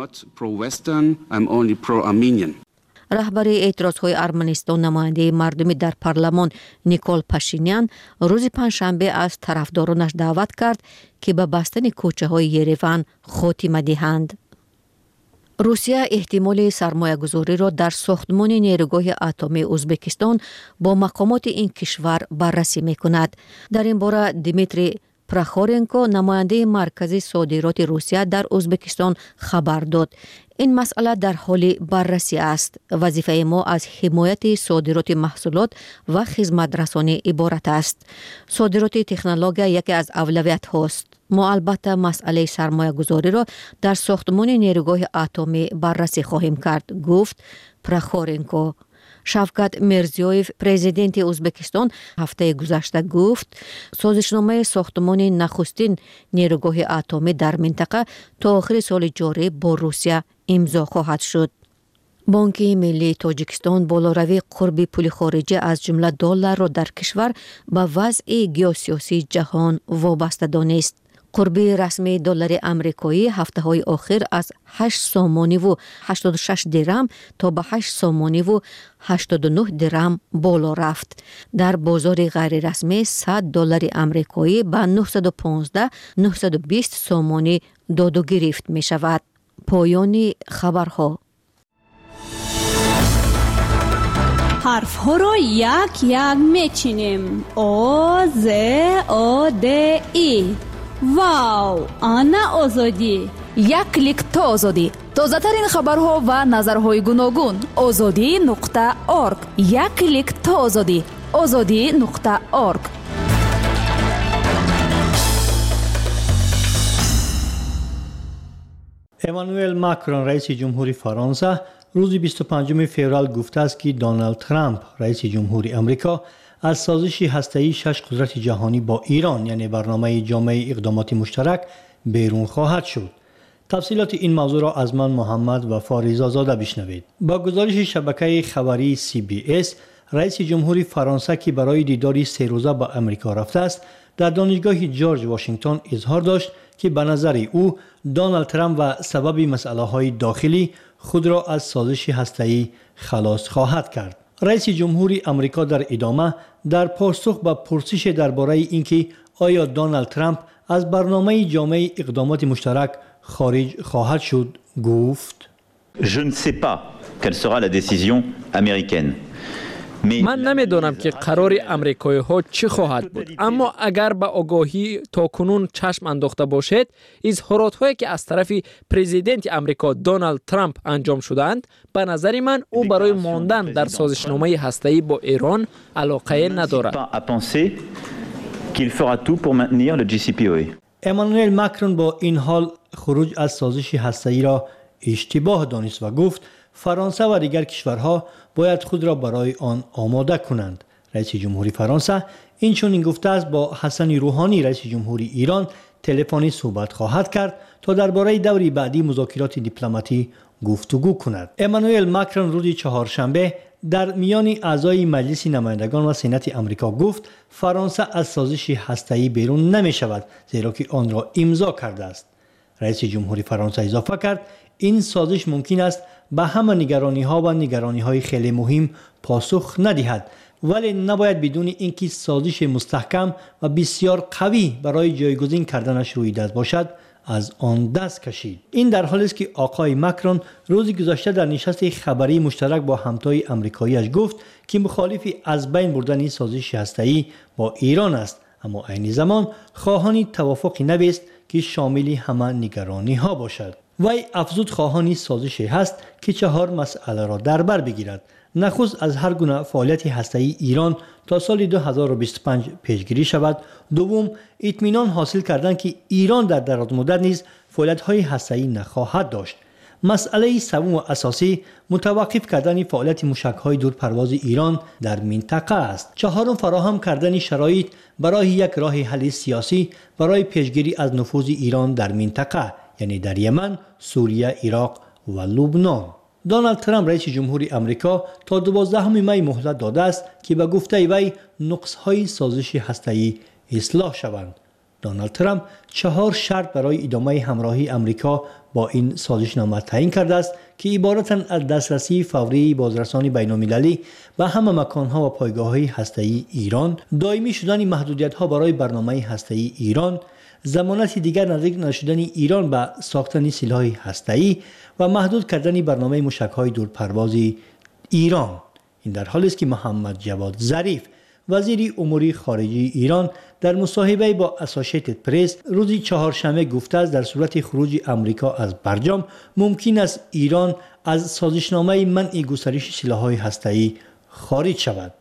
رهبر اعتراضهای ارمنستان نماینده مردمی در پارلمان نیکول پاشینیان روز پنجشنبه از طرفدارانش دعوت کرد که به بستن کوچه های یروان خاتمه دهند. روسیه احتمال سرمایه گذاری را در ساختمان نیروگاه اتمی ازبکستان با مقامات این کشور بررسی می کند. در این باره دیمیتری پراخورنکو، نماینده مرکزی صادرات روسیه در ازبکستان خبر داد. این مسئله در حال بررسی است. وظیفه ما از حمایت صادرات محصولات و خدمات رسانی عبارت است. صادرات تکنولوژی یکی از اولویت هاست. ما البته مسئله سرمایه گذاری را در ساختمان نیروگاه اتمی بررسی خواهیم کرد، گفت پراخورنکو. شفقت میرزیویف، پرزیدنت ازبکستان، هفته گذشته گفت سازشنامه ساختمان نخستین نیروگاه اتمی در منطقه تا آخر سال جاری با روسیه امضا خواهد شد. بانک ملی تاجیکستان بالاروی قرب پول خارجی از جمله دلار را در کشور به وضع گیوسیاسی جهان وابسته دانست. قرب رسمی دلار امریکایی هفته های آخر از هشت سومانی و هشتاد و شش درم تا به هشت سومانی و هشتاد و نه درم بالا رفت. در بازار غیر رسمی صد دلار امریکایی به نهصد و پانزده نهصد و بیست سومانی داد و گرفت می شود. پایان خبرها. حرف ها را یک یک می چینیم. آ ز آ د ای. واو، آنا آزادی. یک کلیک تا آزادی. تازه ترین خبرها و نظرهای گوناگون. آزادی نقطه ارگ. یک کلیک تا آزادی. آزادی نقطه ارگ. امانوئل ماکرون رئیس جمهوری فرانسه روز بیست و پنجم فوریه گفته است که دونالد ترامپ رئیس جمهوری امریکا از سازش هسته‌ای شش قدرت جهانی با ایران یعنی برنامه جامع اقدامات مشترک بیرون خواهد شد. تفصیلات این موضوع را از من محمد و فاریزا زاده بشنوید. با گزارش شبکه خبری سی بی اس، رئیس جمهوری فرانسه که برای دیداری سه روزه به امریکا رفته است، در دانشگاه جورج واشنگتن اظهار داشت که به نظر او دونالد ترامپ و سبب مسئله‌های داخلی خود را از سازش هسته‌ای خلاص خواهد کرد. رئیس جمهوری امریکا در ادامه در پاسخ به پرسش درباره اینکه آیا دونالد ترامپ از برنامه جامع اقدامات مشترک خارج خواهد شد گفت: Je ne sais pas quelle sera la décision américaine. من نمیدانم که قرار امریکایی ها چی خواهد بود، اما اگر به آگاهی تا کنون چشم انداخته باشد، اظهارات هایی که از طرف پرزیدنت امریکا دونالد ترامپ انجام شدند، به نظر من او برای ماندن در سازشنامه هسته‌ای با ایران علاقه ندارد. امانوئل ماکرون با این حال خروج از سازش هسته‌ای را اشتباه دانست و گفت فرانسه و دیگر کشورها باید خود را برای آن آماده کنند. رئیس جمهوری فرانسه این چنین گفته است با حسن روحانی رئیس جمهوری ایران تلفنی صحبت خواهد کرد تا درباره دوری بعدی مذاکرات دیپلماتی گفتگو کند. امانوئل ماکرون روز چهارشنبه در میان اعضای مجلس نمایندگان و سنات آمریکا گفت فرانسه از سازش هسته‌ای بیرون نمی شود زیرا که آن را امضا کرده است. رئیس جمهوری فرانسه اضافه کرد این سازش ممکن است به همه نگرانی ها و نگرانی های خیلی مهم پاسخ ندهد، ولی نباید بدون اینکه سازش مستحکم و بسیار قوی برای جایگزین کردنش روی دست باشد از آن دست کشید. این در حالی است که آقای ماکرون روز گذشته در نشست خبری مشترک با همتای آمریکایی‌اش گفت که مخالف از بین بردن سازش هسته‌ای با ایران است، اما عین زمان خواهان توافقی نبست که شامل همه نگرانی ها باشد. وی افزود خواهان سازشی هست که چهار مسئله را در بر بگیرد. نخست از هر گونه فعالیت هسته‌ای ایران تا سال دو هزار و بیست و پنج پیشگیری شود. دوم، اطمینان حاصل کردن که ایران در دراز مدت نیز فعالیت‌های هسته‌ای نخواهد داشت. مسئله سوم و اساسی متوقف کردن فعالیت موشک‌های دورپرواز ایران در منطقه است. چهارم فراهم کردن شرایط برای یک راه حل سیاسی برای پیشگیری از نفوذ ایران در منطقه، یعنی در یمن، سوریه، عراق و لبنان. دونالد ترامپ رئیس جمهوری آمریکا تا دوازدهم می مهلت داده است که به گفته وی نقص‌های سازش هسته‌ای اصلاح شوند. دونالد ترامپ چهار شرط برای ادامه همراهی آمریکا با این سازشنامه تعیین کرده است که عبارتند از دسترسی فوری بازرسان بین‌المللی به همه مکان‌ها و پایگاه‌های هسته‌ای ایران، دائمی شدن محدودیت‌ها برای برنامه هسته‌ای ایران، ضمانت دیگر نزدیک نشدن ایران به ساختن سلاح هسته‌ای و محدود کردن برنامه موشک‌های دورپرواز ایران. این در حالی است که محمد جواد ظریف وزیر امور خارجه ایران در مصاحبه با اسوسییتد پرس روز چهارشنبه گفته است در صورت خروج آمریکا از برجام ممکن است ایران از سازشنامه منع گسترش سلاح‌های هسته‌ای خارج شود.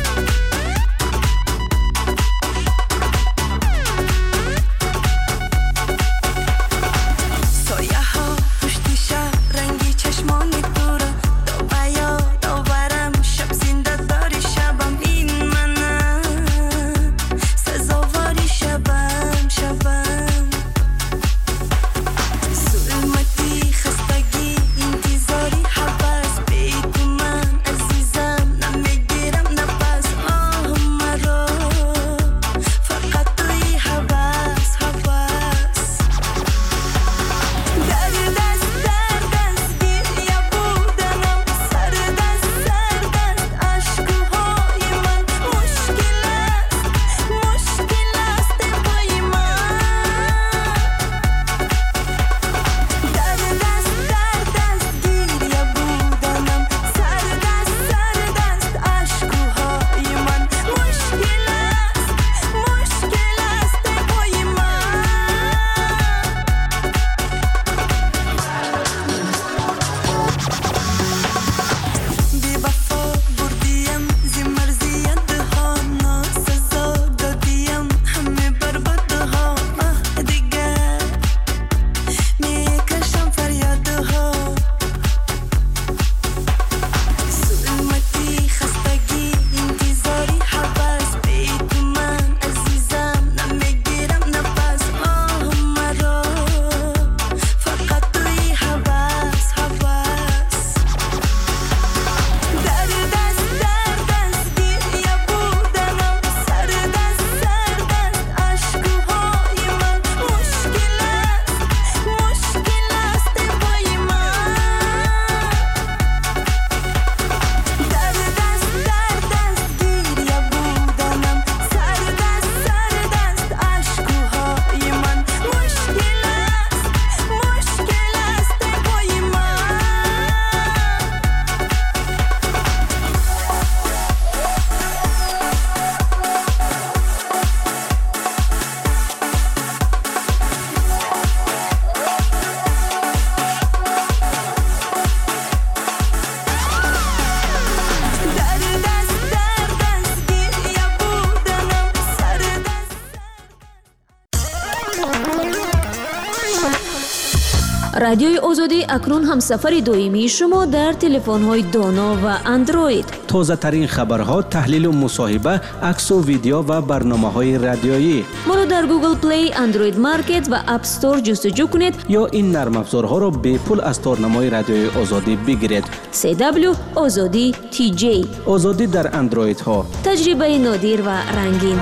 رادیوی آزادی اکنون هم سفر دائمی شما در تلفن‌های دانا و اندروید. تازه ترین خبرها، تحلیل و مصاحبه، عکس و ویدیو و برنامه‌های رادیویی. ما را در گوگل پلی، اندروید مارکت و اپ استور جستجو کنید یا این نرم افزارها را به پول از تارنمای رادیوی آزادی بگیرید. سی دبلیو آزادی تی جی. آزادی در اندروید ها. تجربه نادر و رنگین.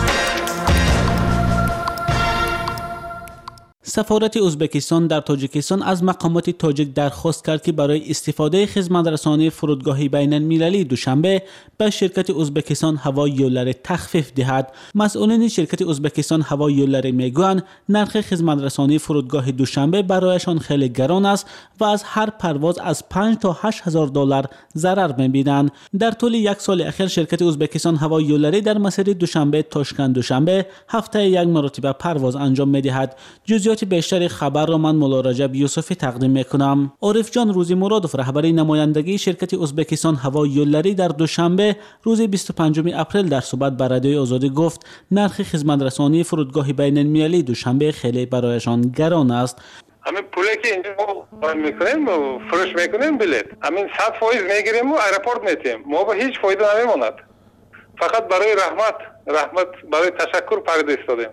سفارت ازبکستان در تاجیکستان از مقامات تاجیک درخواست کرد که برای استفاده خدمترسانی فرودگاه بین المللی دوشنبه به شرکت ازبکستان هوایی یولر تخفیف دهد. مسئولین شرکت ازبکستان هوایی یولر میگویند نرخ خدمترسانی فرودگاه دوشنبه برایشان خیلی گران است و از هر پرواز از پنج تا هشت هزار دلار ضرر می‌بینند. در طول یک سال اخیر شرکت ازبکستان هوایی یولری در مسیر دوشنبه تاشکند دوشنبه هفته یک مرتبه پرواز انجام می‌دهد. جزئیات تفصیلات بیشتر خبر را من مولا رجب یوسفی تقدیم میکنم. عارف جان روزی مرادوف رهبر نمایندگی شرکت ازبکستان هوای یولری در دوشنبه روز بیست و پنجم اپریل در صحبت با رادیوی آزادی گفت نرخ خدمترسانی فرودگاه بین المللی دوشنبه خیلی برایشان گران است. همین پولی که اینجا ما میکنیم و فروش میکنیم بلیط همین صد فایز میگیریم و ایرپورت میتیم ما به هیچ فایده نمیموند. فقط برای رحمت رحمت برای تشکر پرده ایستادیم.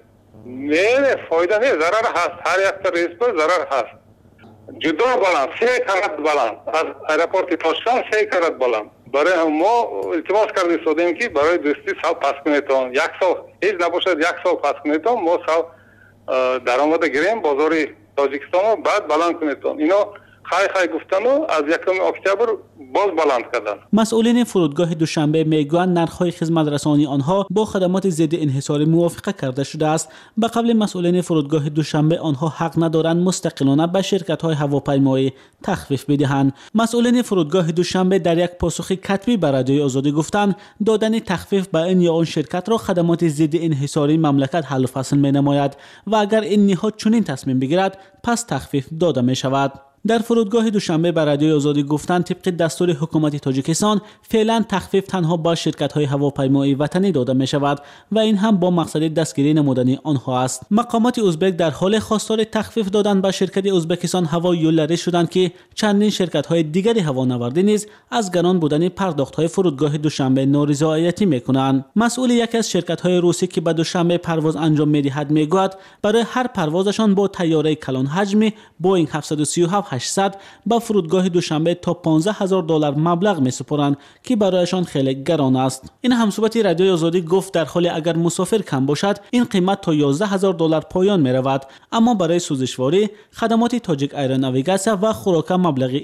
نه فایده نه، ضرر هست. هر یک تا ریسک ضرر هست. جدا بلند سه کرات بلند از ایرپورت تاشکند سه کرات بلند. برای ما التماس کرده ایستادیم که برای دوستی سال پس کنیتون یک سال هیچ نباشد یک سال پس کنیتون ما سال درآمد گیریم بازاری تاجیکستان رو بعد بلند کنیتون. اینا خای خای گفتن و از یکم اکتبر باز بلند کردن. مسئولین فرودگاه دوشنبه میگویند نرخ‌های خدمت رسانی آنها با خدمات ضد انحصاری موافقه کرده شده است. به قبل مسئولین فرودگاه دوشنبه آنها حق ندارند مستقلانه به شرکت‌های هواپیمایی تخفیف بدهند. مسئولین فرودگاه دوشنبه در یک پاسخ کتبی به رادیوی آزادی گفتند دادن تخفیف به این یا آن شرکت را خدمات ضد انحصاری مملکت حل و فصل می‌نماید و اگر این نهاد چنین تصمیم بگیرد پس تخفیف داده می‌شود. در فرودگاه دوشنبه به رادیوی آزادی گفتند طبق دستور حکومت تاجیکستان فعلا تخفیف تنها با شرکت‌های هواپیمایی وطنی داده می‌شود و این هم با مقصد دستگیری نمودنی آنها است. مقامات ازبک در حال خواستار تخفیف دادن به شرکت ازبکستان هوای یولری شدند که چندین شرکت‌های دیگر هوانوردی نیز از گران بودن پرداخت‌های فرودگاه دوشنبه نارضایتی می‌کنند. مسئول یکی از شرکت‌های روسی که به دوشنبه پرواز انجام می‌دهد می‌گوید برای هر پروازشان با طیاره کلان حجم بوئینگ هفتصد و سی و هفت هشتصد با فرودگاه دوشنبه تا پانزده هزار دلار مبلغ می‌سپارند که برایشان خیلی گران است. این همصحبت رادیوی آزادی گفت در حالی اگر مسافر کم باشد این قیمت تا یازده هزار دلار پایان می‌رود، اما برای سوزشواری خدمات تاجیک ایران ناویگاسیا و خوراک مبلغ